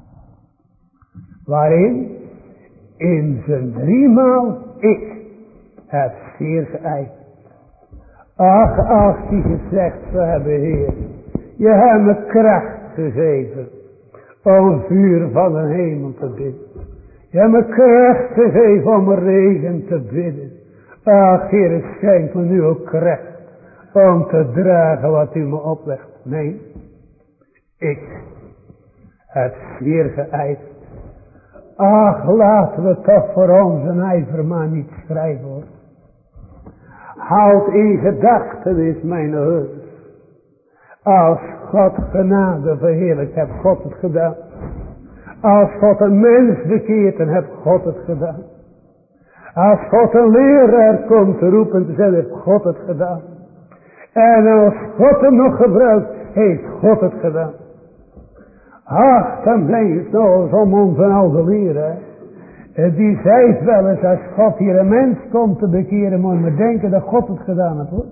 S1: Waarin? In zijn driemaal ik heb zeer geëist. Ach, ach, die gezegd zou hebben, Heer. Je hebt me kracht gegeven. Om vuur van de hemel te bidden. Je hebt me kracht gegeven om regen te bidden. Ach, Heer, schenk me nu ook kracht. Om te dragen wat u me oplegt. Nee. Ik heb zeer geëist. Ach, laten we toch voor onze ijver maar niet schrijven, hoor. Houd in gedachtenis, mijn hoorders. Als God genade verheerlijkt, heeft God het gedaan. Als God een mens bekeert, dan heeft God het gedaan. Als God een leraar komt te roepen te zeggen, heeft God het gedaan. En als God hem nog gebruikt, heeft God het gedaan. Ach, dan denk je nou zo'n mond van al de leraar. Die zei het wel eens, als God hier een mens komt te bekeren, moet je maar denken dat God het gedaan heeft, hoor.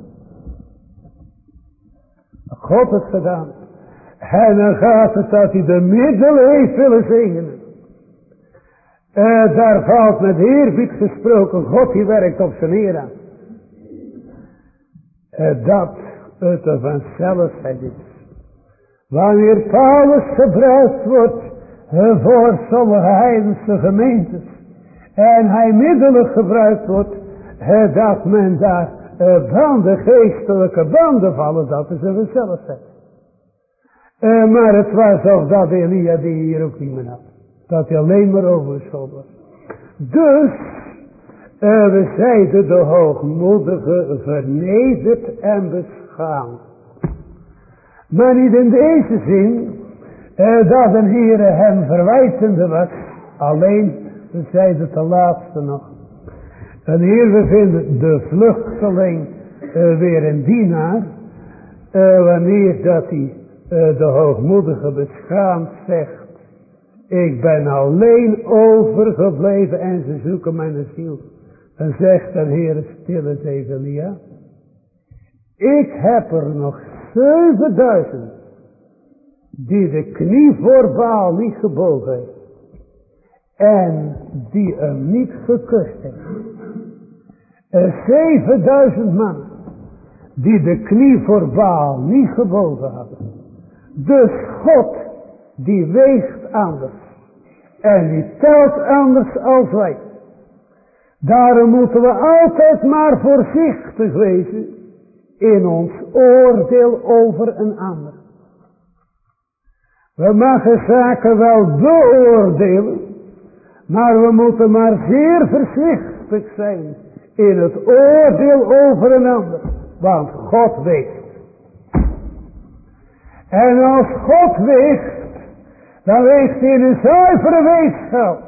S1: Dat God het gedaan. En dan gaat het dat hij de middelen heeft willen zegenen. Uh, daar valt met eerbied gesproken, God die werkt op zijn eer aan. Uh, dat het er vanzelfheid is. Wanneer Paulus gebruikt wordt uh, voor sommige heidense gemeentes. En hij middelen gebruikt wordt, uh, dat men daar uh, banden, geestelijke banden vallen, dat is een vanzelfheid. Uh, maar het was of dat Elia die hier ook niet meer had. Dat hij alleen maar overgeschoten was. Dus, uh, we zeiden de hoogmoedige vernederd en beschaamd. Maar niet in deze zin, uh, dat een Heere hem verwijtende was. Alleen, we zeiden de laatste nog. En hier we vinden de vluchteling uh, weer een dienaar. Uh, wanneer dat hij uh, de hoogmoedige beschaamd zegt. Ik ben alleen overgebleven en ze zoeken mijn ziel. Dan zegt de Heer stille tegen Elia. Ik heb er nog zevenduizend die de knie voor Baal niet gebogen heeft. En die hem niet gekust heeft. Er zevenduizend man die de knie voor Baal niet gebogen hadden. Dus God die weegt anders. En die telt anders als wij. Daarom moeten we altijd maar voorzichtig wezen in ons oordeel over een ander. We mogen zaken wel beoordelen, maar we moeten maar zeer voorzichtig zijn in het oordeel over een ander. Want God weegt. En als God weegt, dan weegt hij in een zuivere weegschaal.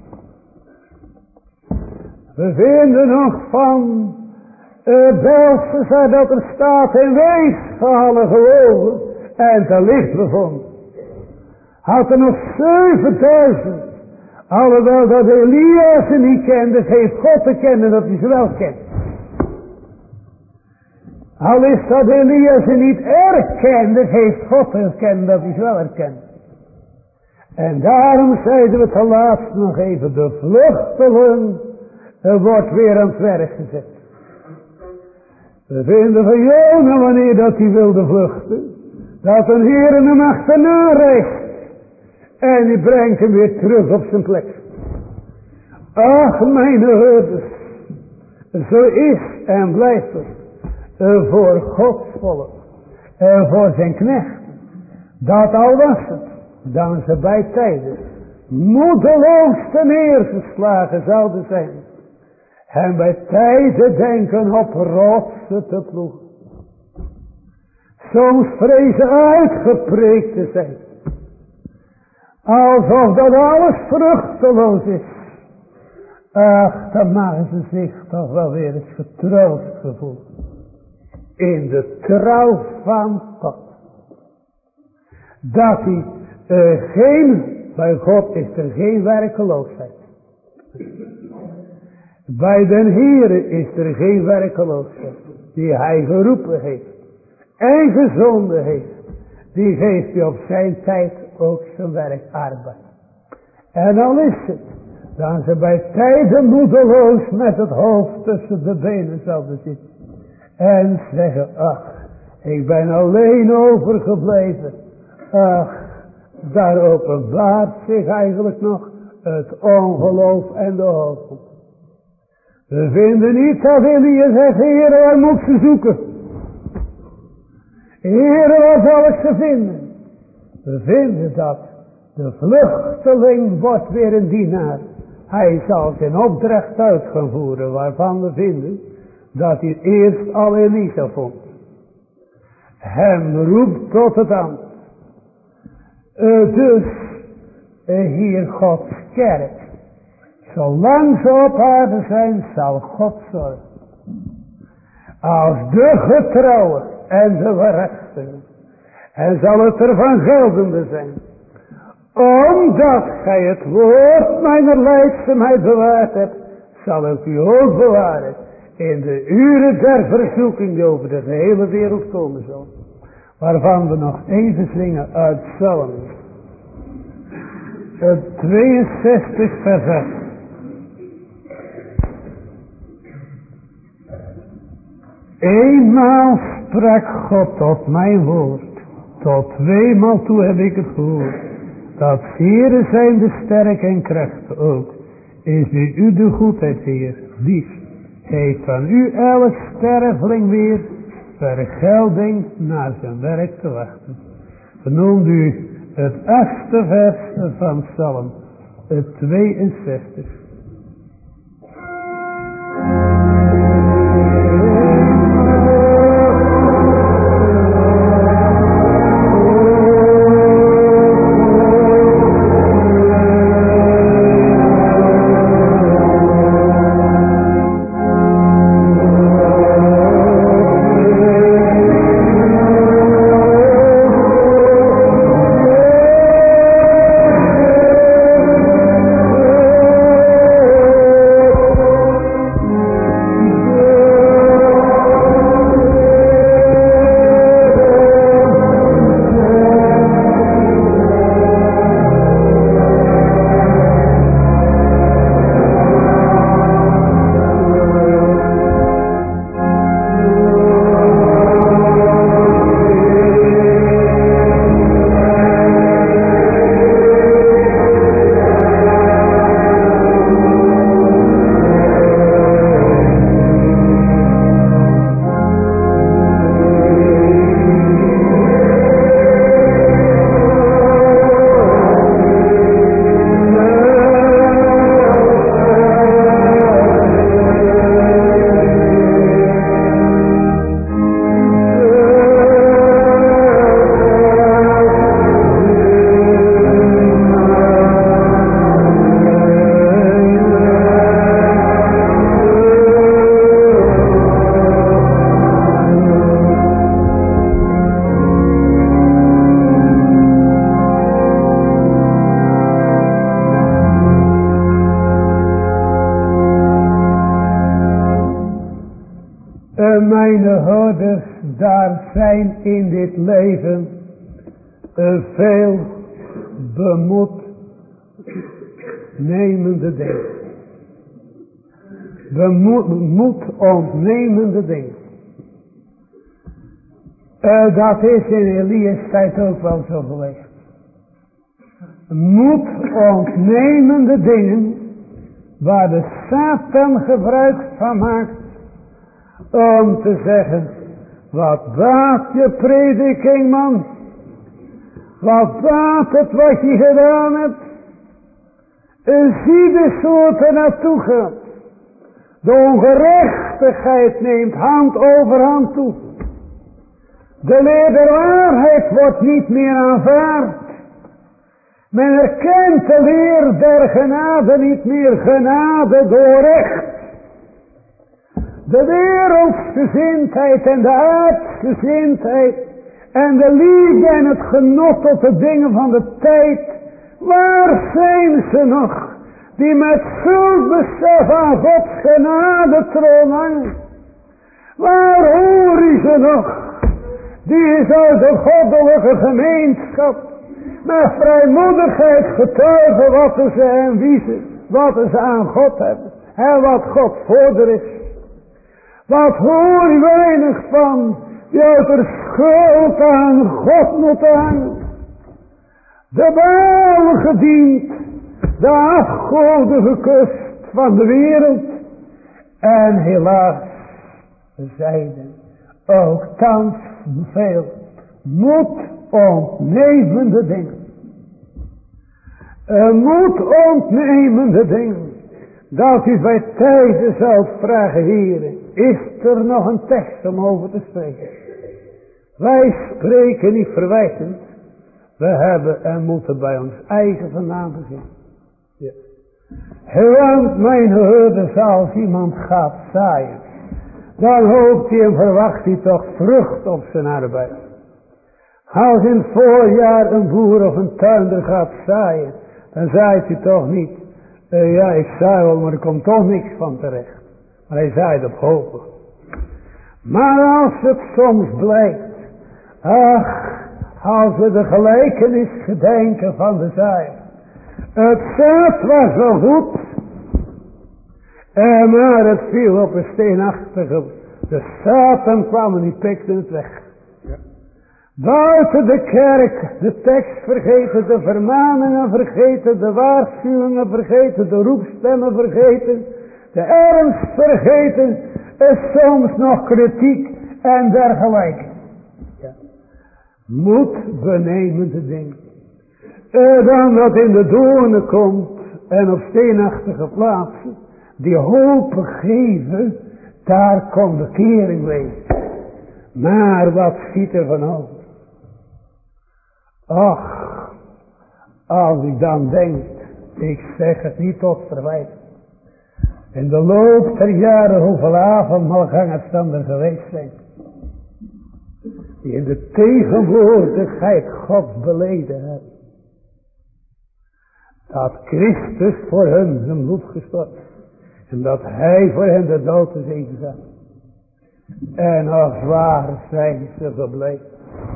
S1: We vinden nog van uh, Belshazzar dat er staat in weegschalen gewogen en te licht bevonden. Had er nog zevenduizend. Alhoewel dat Elia ze niet kende, geeft God te kennen dat hij ze wel kent. Al is dat Elia ze niet erkende, geeft God te kennen dat hij ze wel herkent. En daarom zeiden we te laatst nog even, de vluchteling wordt weer aan het werk gezet. We vinden van Jona wanneer dat hij wilde vluchten, dat een Heer hem achterna rijdt. En die brengt hem weer terug op zijn plek. Ach, mijn herders, zo is en blijft het uh, voor Gods volk, uh, voor zijn knechten, dat al was het, dan ze bij tijden moedeloos ten neergeslagen zouden zijn. En bij tijden denken op rotsen te ploegen. Soms vrezen uitgepreekt te zijn. Alsof dat alles vruchteloos is. Ach, dan maken ze zich toch wel weer eens getroost gevoelen. In de trouw van God. Dat hij uh, geen, bij God is er geen werkeloosheid. Bij den Heere is er geen werkeloosheid. Die hij geroepen heeft. En gezonden heeft. Die geeft hij op zijn tijd ook zijn werk arbeid. En al is het, dan ze bij tijden moedeloos met het hoofd tussen de benen zouden zitten. En zeggen, ach, ik ben alleen overgebleven. Ach, daar openbaart zich eigenlijk nog het ongeloof en de hoop. We vinden niet dat Elia zegt, Heer, waar moet ik ze zoeken? Heer, waar zal ik ze vinden? We vinden dat de vluchteling wordt weer een dienaar. Hij zal zijn opdracht uit gaan voeren, waarvan we vinden dat hij eerst al Elisa vond. Hem roept tot het ambt. Uh, dus uh, hier Gods kerk. Zolang ze op aarde zijn, zal God zorgen. Als de getrouwen en de waarachtigen. En zal het ervan geldende zijn. Omdat gij het woord mijner lijdzaamheid bewaard hebt, zal ik u ook bewaren. In de uren der verzoeking die over de hele wereld komen zal. Waarvan we nog even zingen uit Psalm. Het tweeënzestig vers acht. Eenmaal sprak God tot mijn woord. Tot tweemaal toe heb ik het gehoord. Dat Heere zijn de sterk en kracht ook. Is bij u de goedheid, Heer. Dies geeft van u elk sterveling weer vergelding naar zijn werk te wachten. Vernoemt u het achtste vers van Psalm, het tweeënzestig. daar zijn in dit leven uh, veel bemoednemende dingen. Bemoedontnemende dingen. Uh, dat is in Elias tijd ook wel zo geweest. Moedontnemende dingen waar de Satan gebruik van maakt om te zeggen, wat baat je prediking, man? Wat baat het wat je gedaan hebt? En zie de soort er naartoe gaat. De ongerechtigheid neemt hand over hand toe. De leer der waarheid wordt niet meer aanvaard. Men erkent de leer der genade niet meer, genade door recht. De wereldsgezindheid en de aardsgezindheid en de liefde en het genot tot de dingen van de tijd. Waar zijn ze nog die met zulk besef aan Gods genade troon hangen? Waar hoor je ze nog? Die is uit de goddelijke gemeenschap met vrijmoedigheid getuigen wat ze en wie ze, wat ze aan God hebben. En wat God voor is. Wat hoor je weinig van, die uit de schuld aan God moeten hangen. De Baal gediend, de afgoden gekust van de wereld. En helaas, zeiden ook thans veel moedontnemende dingen. Een moedontnemende dingen. Dat u bij tijden zult vragen, heren, is er nog een tekst om over te spreken? Wij spreken niet verwijtend. We hebben en moeten bij ons eigen vandaan beginnen. Ja. Want mijn gehoorde, als iemand gaat zaaien, dan hoopt hij en verwacht hij toch vrucht op zijn arbeid. Als in het voorjaar een boer of een tuinder gaat zaaien, dan zaait hij toch niet. Uh, ja, ik zaai wel, maar er komt toch niks van terecht. Maar hij zaait op hopen. Maar als het soms blijkt, ach, als we de gelijkenis gedenken van de zaaier. Het zaad was wel goed, uh, maar het viel op een steenachtige. De Satan kwam en die pikte het weg. Ja. Buiten de kerk, de tekst vergeten, de vermaningen vergeten, de waarschuwingen vergeten, de roepstemmen vergeten, de ernst vergeten, is soms nog kritiek en dergelijke. Ja. Moedbenemende dingen. En dan dat in de doornen komt en op steenachtige plaatsen, die hopen geven, daar komt de kering wezen. Maar wat schiet er van over? Ach, als ik dan denk, ik zeg het niet tot verwijt. In de loop der jaren hoeveel avondmaalgangers dan er geweest zijn. Die in de tegenwoordigheid Gods beleden hebben. Dat Christus voor hen zijn bloed gestort. En dat hij voor hen de dood is ingezet. En als waar zijn ze gebleven.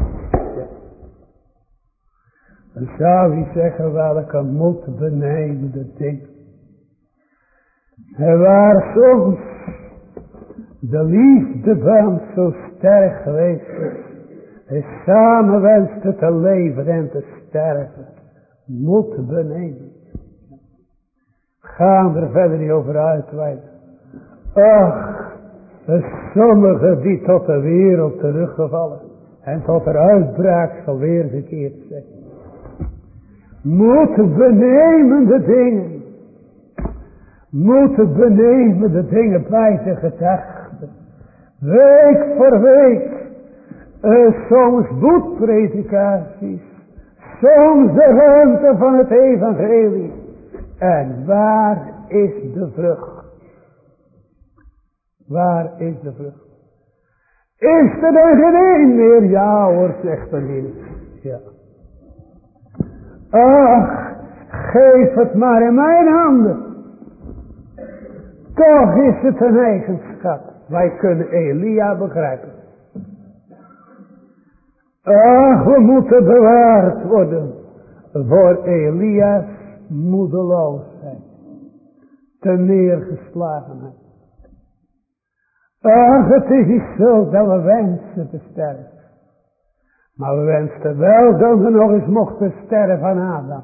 S1: Dan zou hij zeggen welke moedbenemende ding. En waar soms de liefdeband zo sterk geweest is. Hij samen wenste te leven en te sterven. Moedbenemend. Gaan er verder niet over uitweiden. Ach, de sommigen die tot de wereld teruggevallen. En tot de uitbraak zal weer gekeerd zijn. Moedbenemende dingen. Moedbenemende dingen bij de gedachten. Week voor week. Uh, soms boetpredikaties. Soms de ruimte van het evangelie. En waar is de vrucht? Waar is de vrucht? Is er dan geen een meer? Ja hoor, zegt de Heer. Ja. Ach, geef het maar in mijn handen. Toch is het een eigenschap. Wij kunnen Elia begrijpen. Ach, we moeten bewaard worden voor Elia's moedeloosheid, te neergeslagenheid. Ach, het is niet zo dat we wensen te sterven. Maar we wensten wel dat we nog eens mochten sterven aan Adam.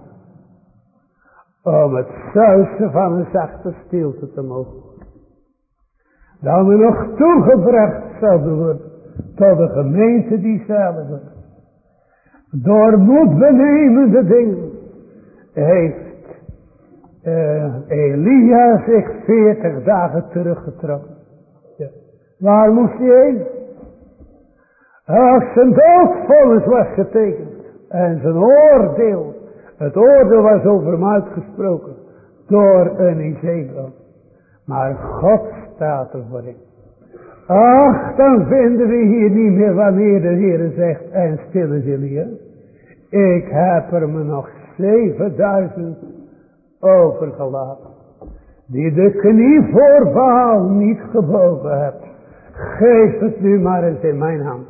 S1: Om het zuisen van een zachte stilte te mogen. Dat we nog toegebracht zouden worden tot de gemeente die zelf door moedbenemende dingen heeft uh, Elia zich veertig dagen teruggetrokken. Ja. Waar moest hij heen? Als zijn doodvonnis was getekend en zijn oordeel, het oordeel was over hem uitgesproken door een Izebel. Maar God staat er voor hem. Ach, dan vinden we hier niet meer wanneer de Heer zegt, en stil is Elia. Ik heb er me nog zevenduizend overgelaten, die de knie voor Baal niet gebogen hebt. Geef het nu maar eens in mijn hand.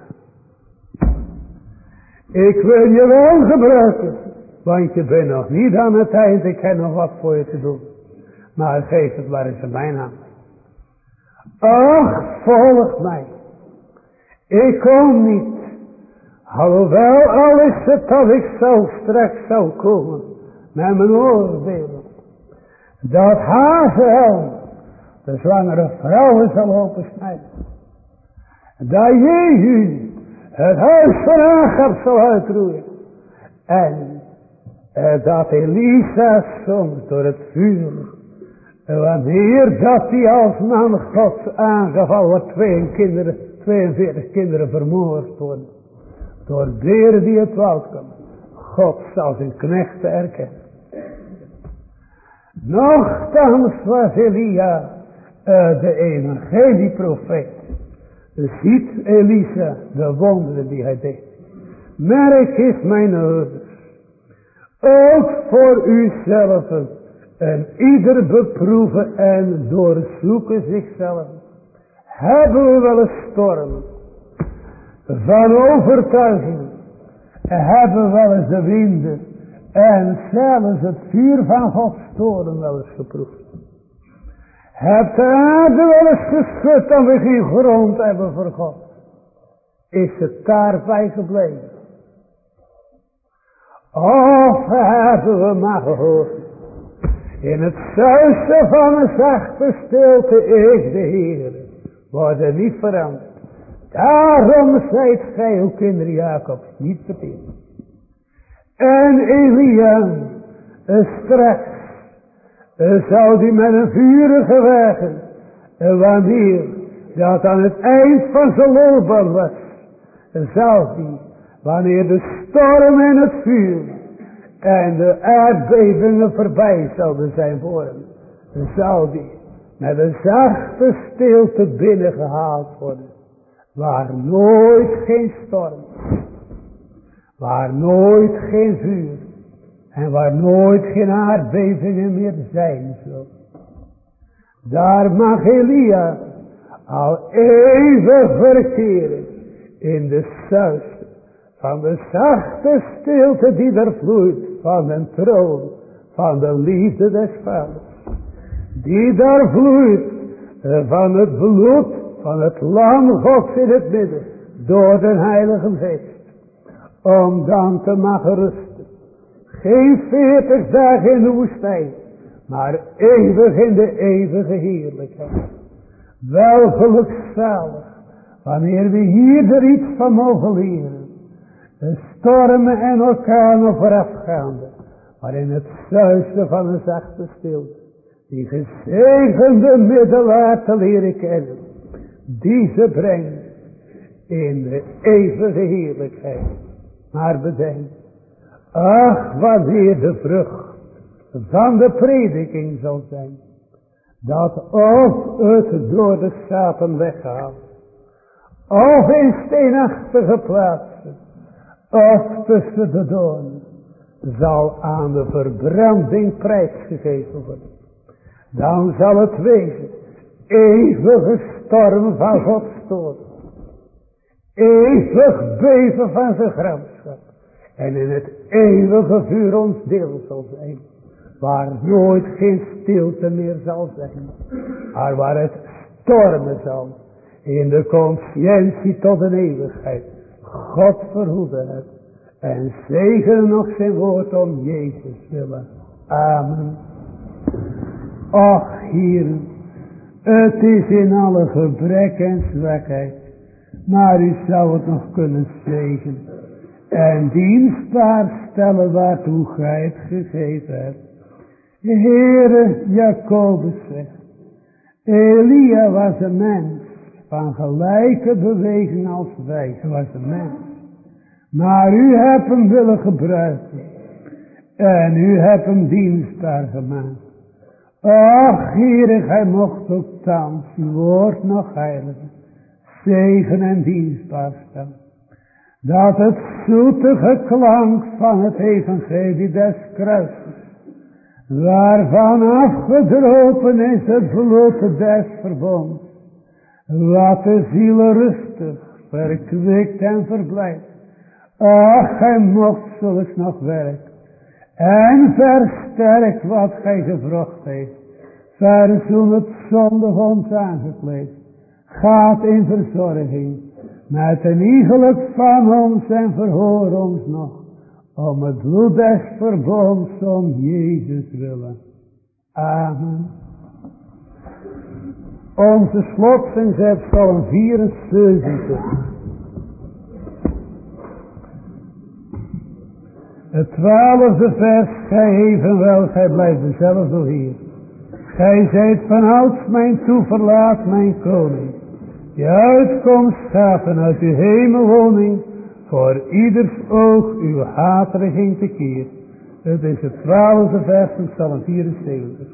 S1: Ik wil je wel gebruiken, want je bent nog niet aan het eind, ik heb nog wat voor je te doen. Maar geef het maar eens in mijn hand. Ach, volg mij. Ik kom niet. Alhoewel, al is het dat ik zo straks zou komen met mijn oordelen. Dat Hazael de zwangere vrouwen zal opensnijden. Dat Jehu het huis van Agab zal uitroeien. En eh, dat Elisa soms door het vuur. En wanneer dat hij als man Gods aangevallen wordt, twee kinderen, tweeënveertig kinderen vermoord worden. Door deren die het woud komen. God zal zijn knechten erkennen. Nochtans was Elia uh, de evangelieprofeet. Ziet Elisa de wonderen die hij deed. Merk is mijn ouders. Ook voor uzelf. En ieder beproeven en doorzoeken zichzelf. Hebben we wel een storm van overtuiging. Hebben we wel eens de winden. En zelfs het vuur van Gods toren wel eens geproefd. Hebt de aarde wel eens geschud dat we geen grond hebben voor God. Is het daarbij gebleven? Of hebben we maar gehoord. In het zuisten van een zachte stilte ik de Heer. Worden niet veranderd. Daarom zijt gij, o kinderen Jacobs, niet verteerd. En Elia, straks, zou die met een vurige wagen, wanneer dat aan het eind van zijn loopbaan was, zou die, wanneer de storm en het vuur en de aardbevingen voorbij zouden zijn voor hem, zou die met een zachte stilte binnengehaald worden, waar nooit geen storm, waar nooit geen vuur en waar nooit geen aardbevingen meer zijn zullen. Daar mag Elia al even verkeren in de zuister van de zachte stilte die er vloeit van de troon van de liefde des vaders. Die daar vloeit van het bloed van het lam Gods in het midden door de Heilige Geest. Om dan te mogen rusten. Geen veertig dagen in de woestijn, maar eeuwig in de eeuwige heerlijkheid. Wel gelukzalig, wanneer we hier er iets van mogen leren. De stormen en orkanen voorafgaande, maar in het zuisten van een zachte stilte. Die gezegende middelaar te leren kennen. Die ze brengt in de eeuwige heerlijkheid. Maar bedenk, ach wanneer de vrucht van de prediking zal zijn. Dat of het door de Satan weggehaald. Of in steenachtige plaatsen. Of tussen de doornen. Zal aan de verbranding prijsgegeven worden. Dan zal het wezen. Eeuwige storm van Gods toorn. eeuwig beven van zijn gramschap. En in het eeuwige vuur ons deel zal zijn. Waar nooit geen stilte meer zal zijn. Maar waar het stormen zal. In de conscientie tot een eeuwigheid. God verhoede het. En zegen nog zijn woord om Jezus willen. Amen. Och Heer. Het is in alle gebrek en zwakheid. Maar u zou het nog kunnen zegen. En dienstbaar stellen waartoe gij het gegeven hebt. Heere, Jacobus zegt. Elia was een mens. Van gelijke beweging als wij. Hij was een mens. Maar u hebt hem willen gebruiken. En u hebt hem dienstbaar gemaakt. Och, Heere, gij mocht ook thans uw woord nog heiligen. Zegen en dienstbaar stellen. Dat het zoetige klank van het evangelie des kruises. Waarvan afgedropen is het bloed des verbonds. Wat de ziel rustig, verkwikt en verblijft. Ach, gij mocht zulks nog werken. En versterk wat gij gevrucht heeft. Verzoen het zondig ons aangekleed. Gaat in verzorging. Met een iegelijk van ons en verhoor ons nog. Om het bloed des verbonds om Jezus willen. Amen. Onze slotzing zegt Psalm vierenzeventig. Het twaalfde vers, gij evenwel, gij blijft dezelfde Heer. Gij zijt vanouds mijn toeverlaat, mijn koning. Je uitkomst gaat vanuit uw hemelwoning, voor ieders oog uw hateriging te keer. Het is het twaalfde vers van Psalm vierenzeventig.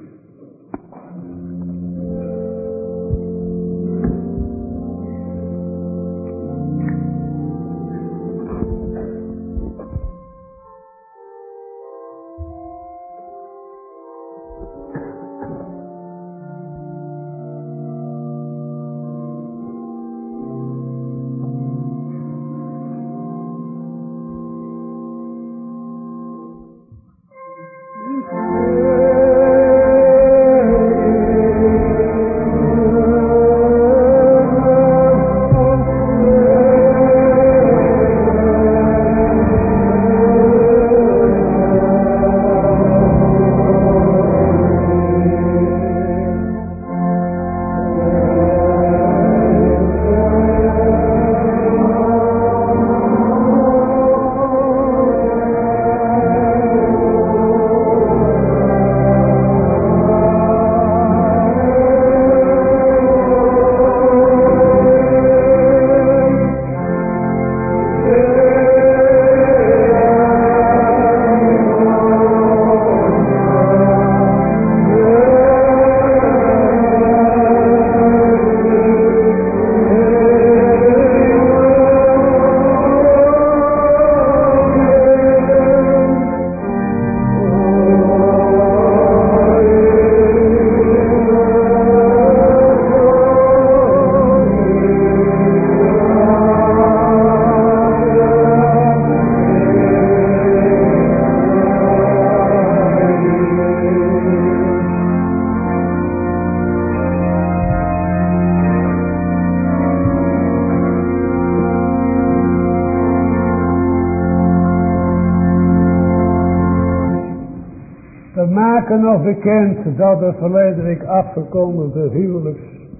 S1: Nog bekend dat de verleden week afgekondigde huwelijks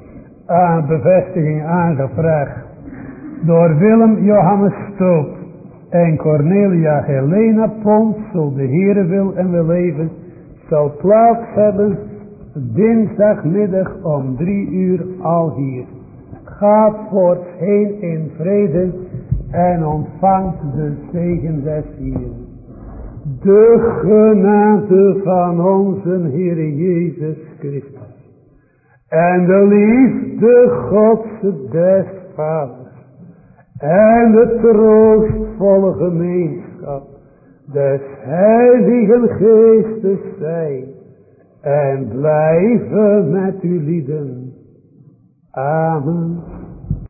S1: aan bevestiging aangevraagd door Willem Johannes Stoop en Cornelia Helena Pons, zo de Heere wil en wil leven, zal plaats hebben dinsdagmiddag om drie uur al hier. Gaat voortheen in vrede en ontvangt de zegen des Heeren. De genade van onze Heer Jezus Christus en de liefde Gods des Vaders en de troostvolle gemeenschap des Heiligen Geestes zij en blijven met u lieden. Amen.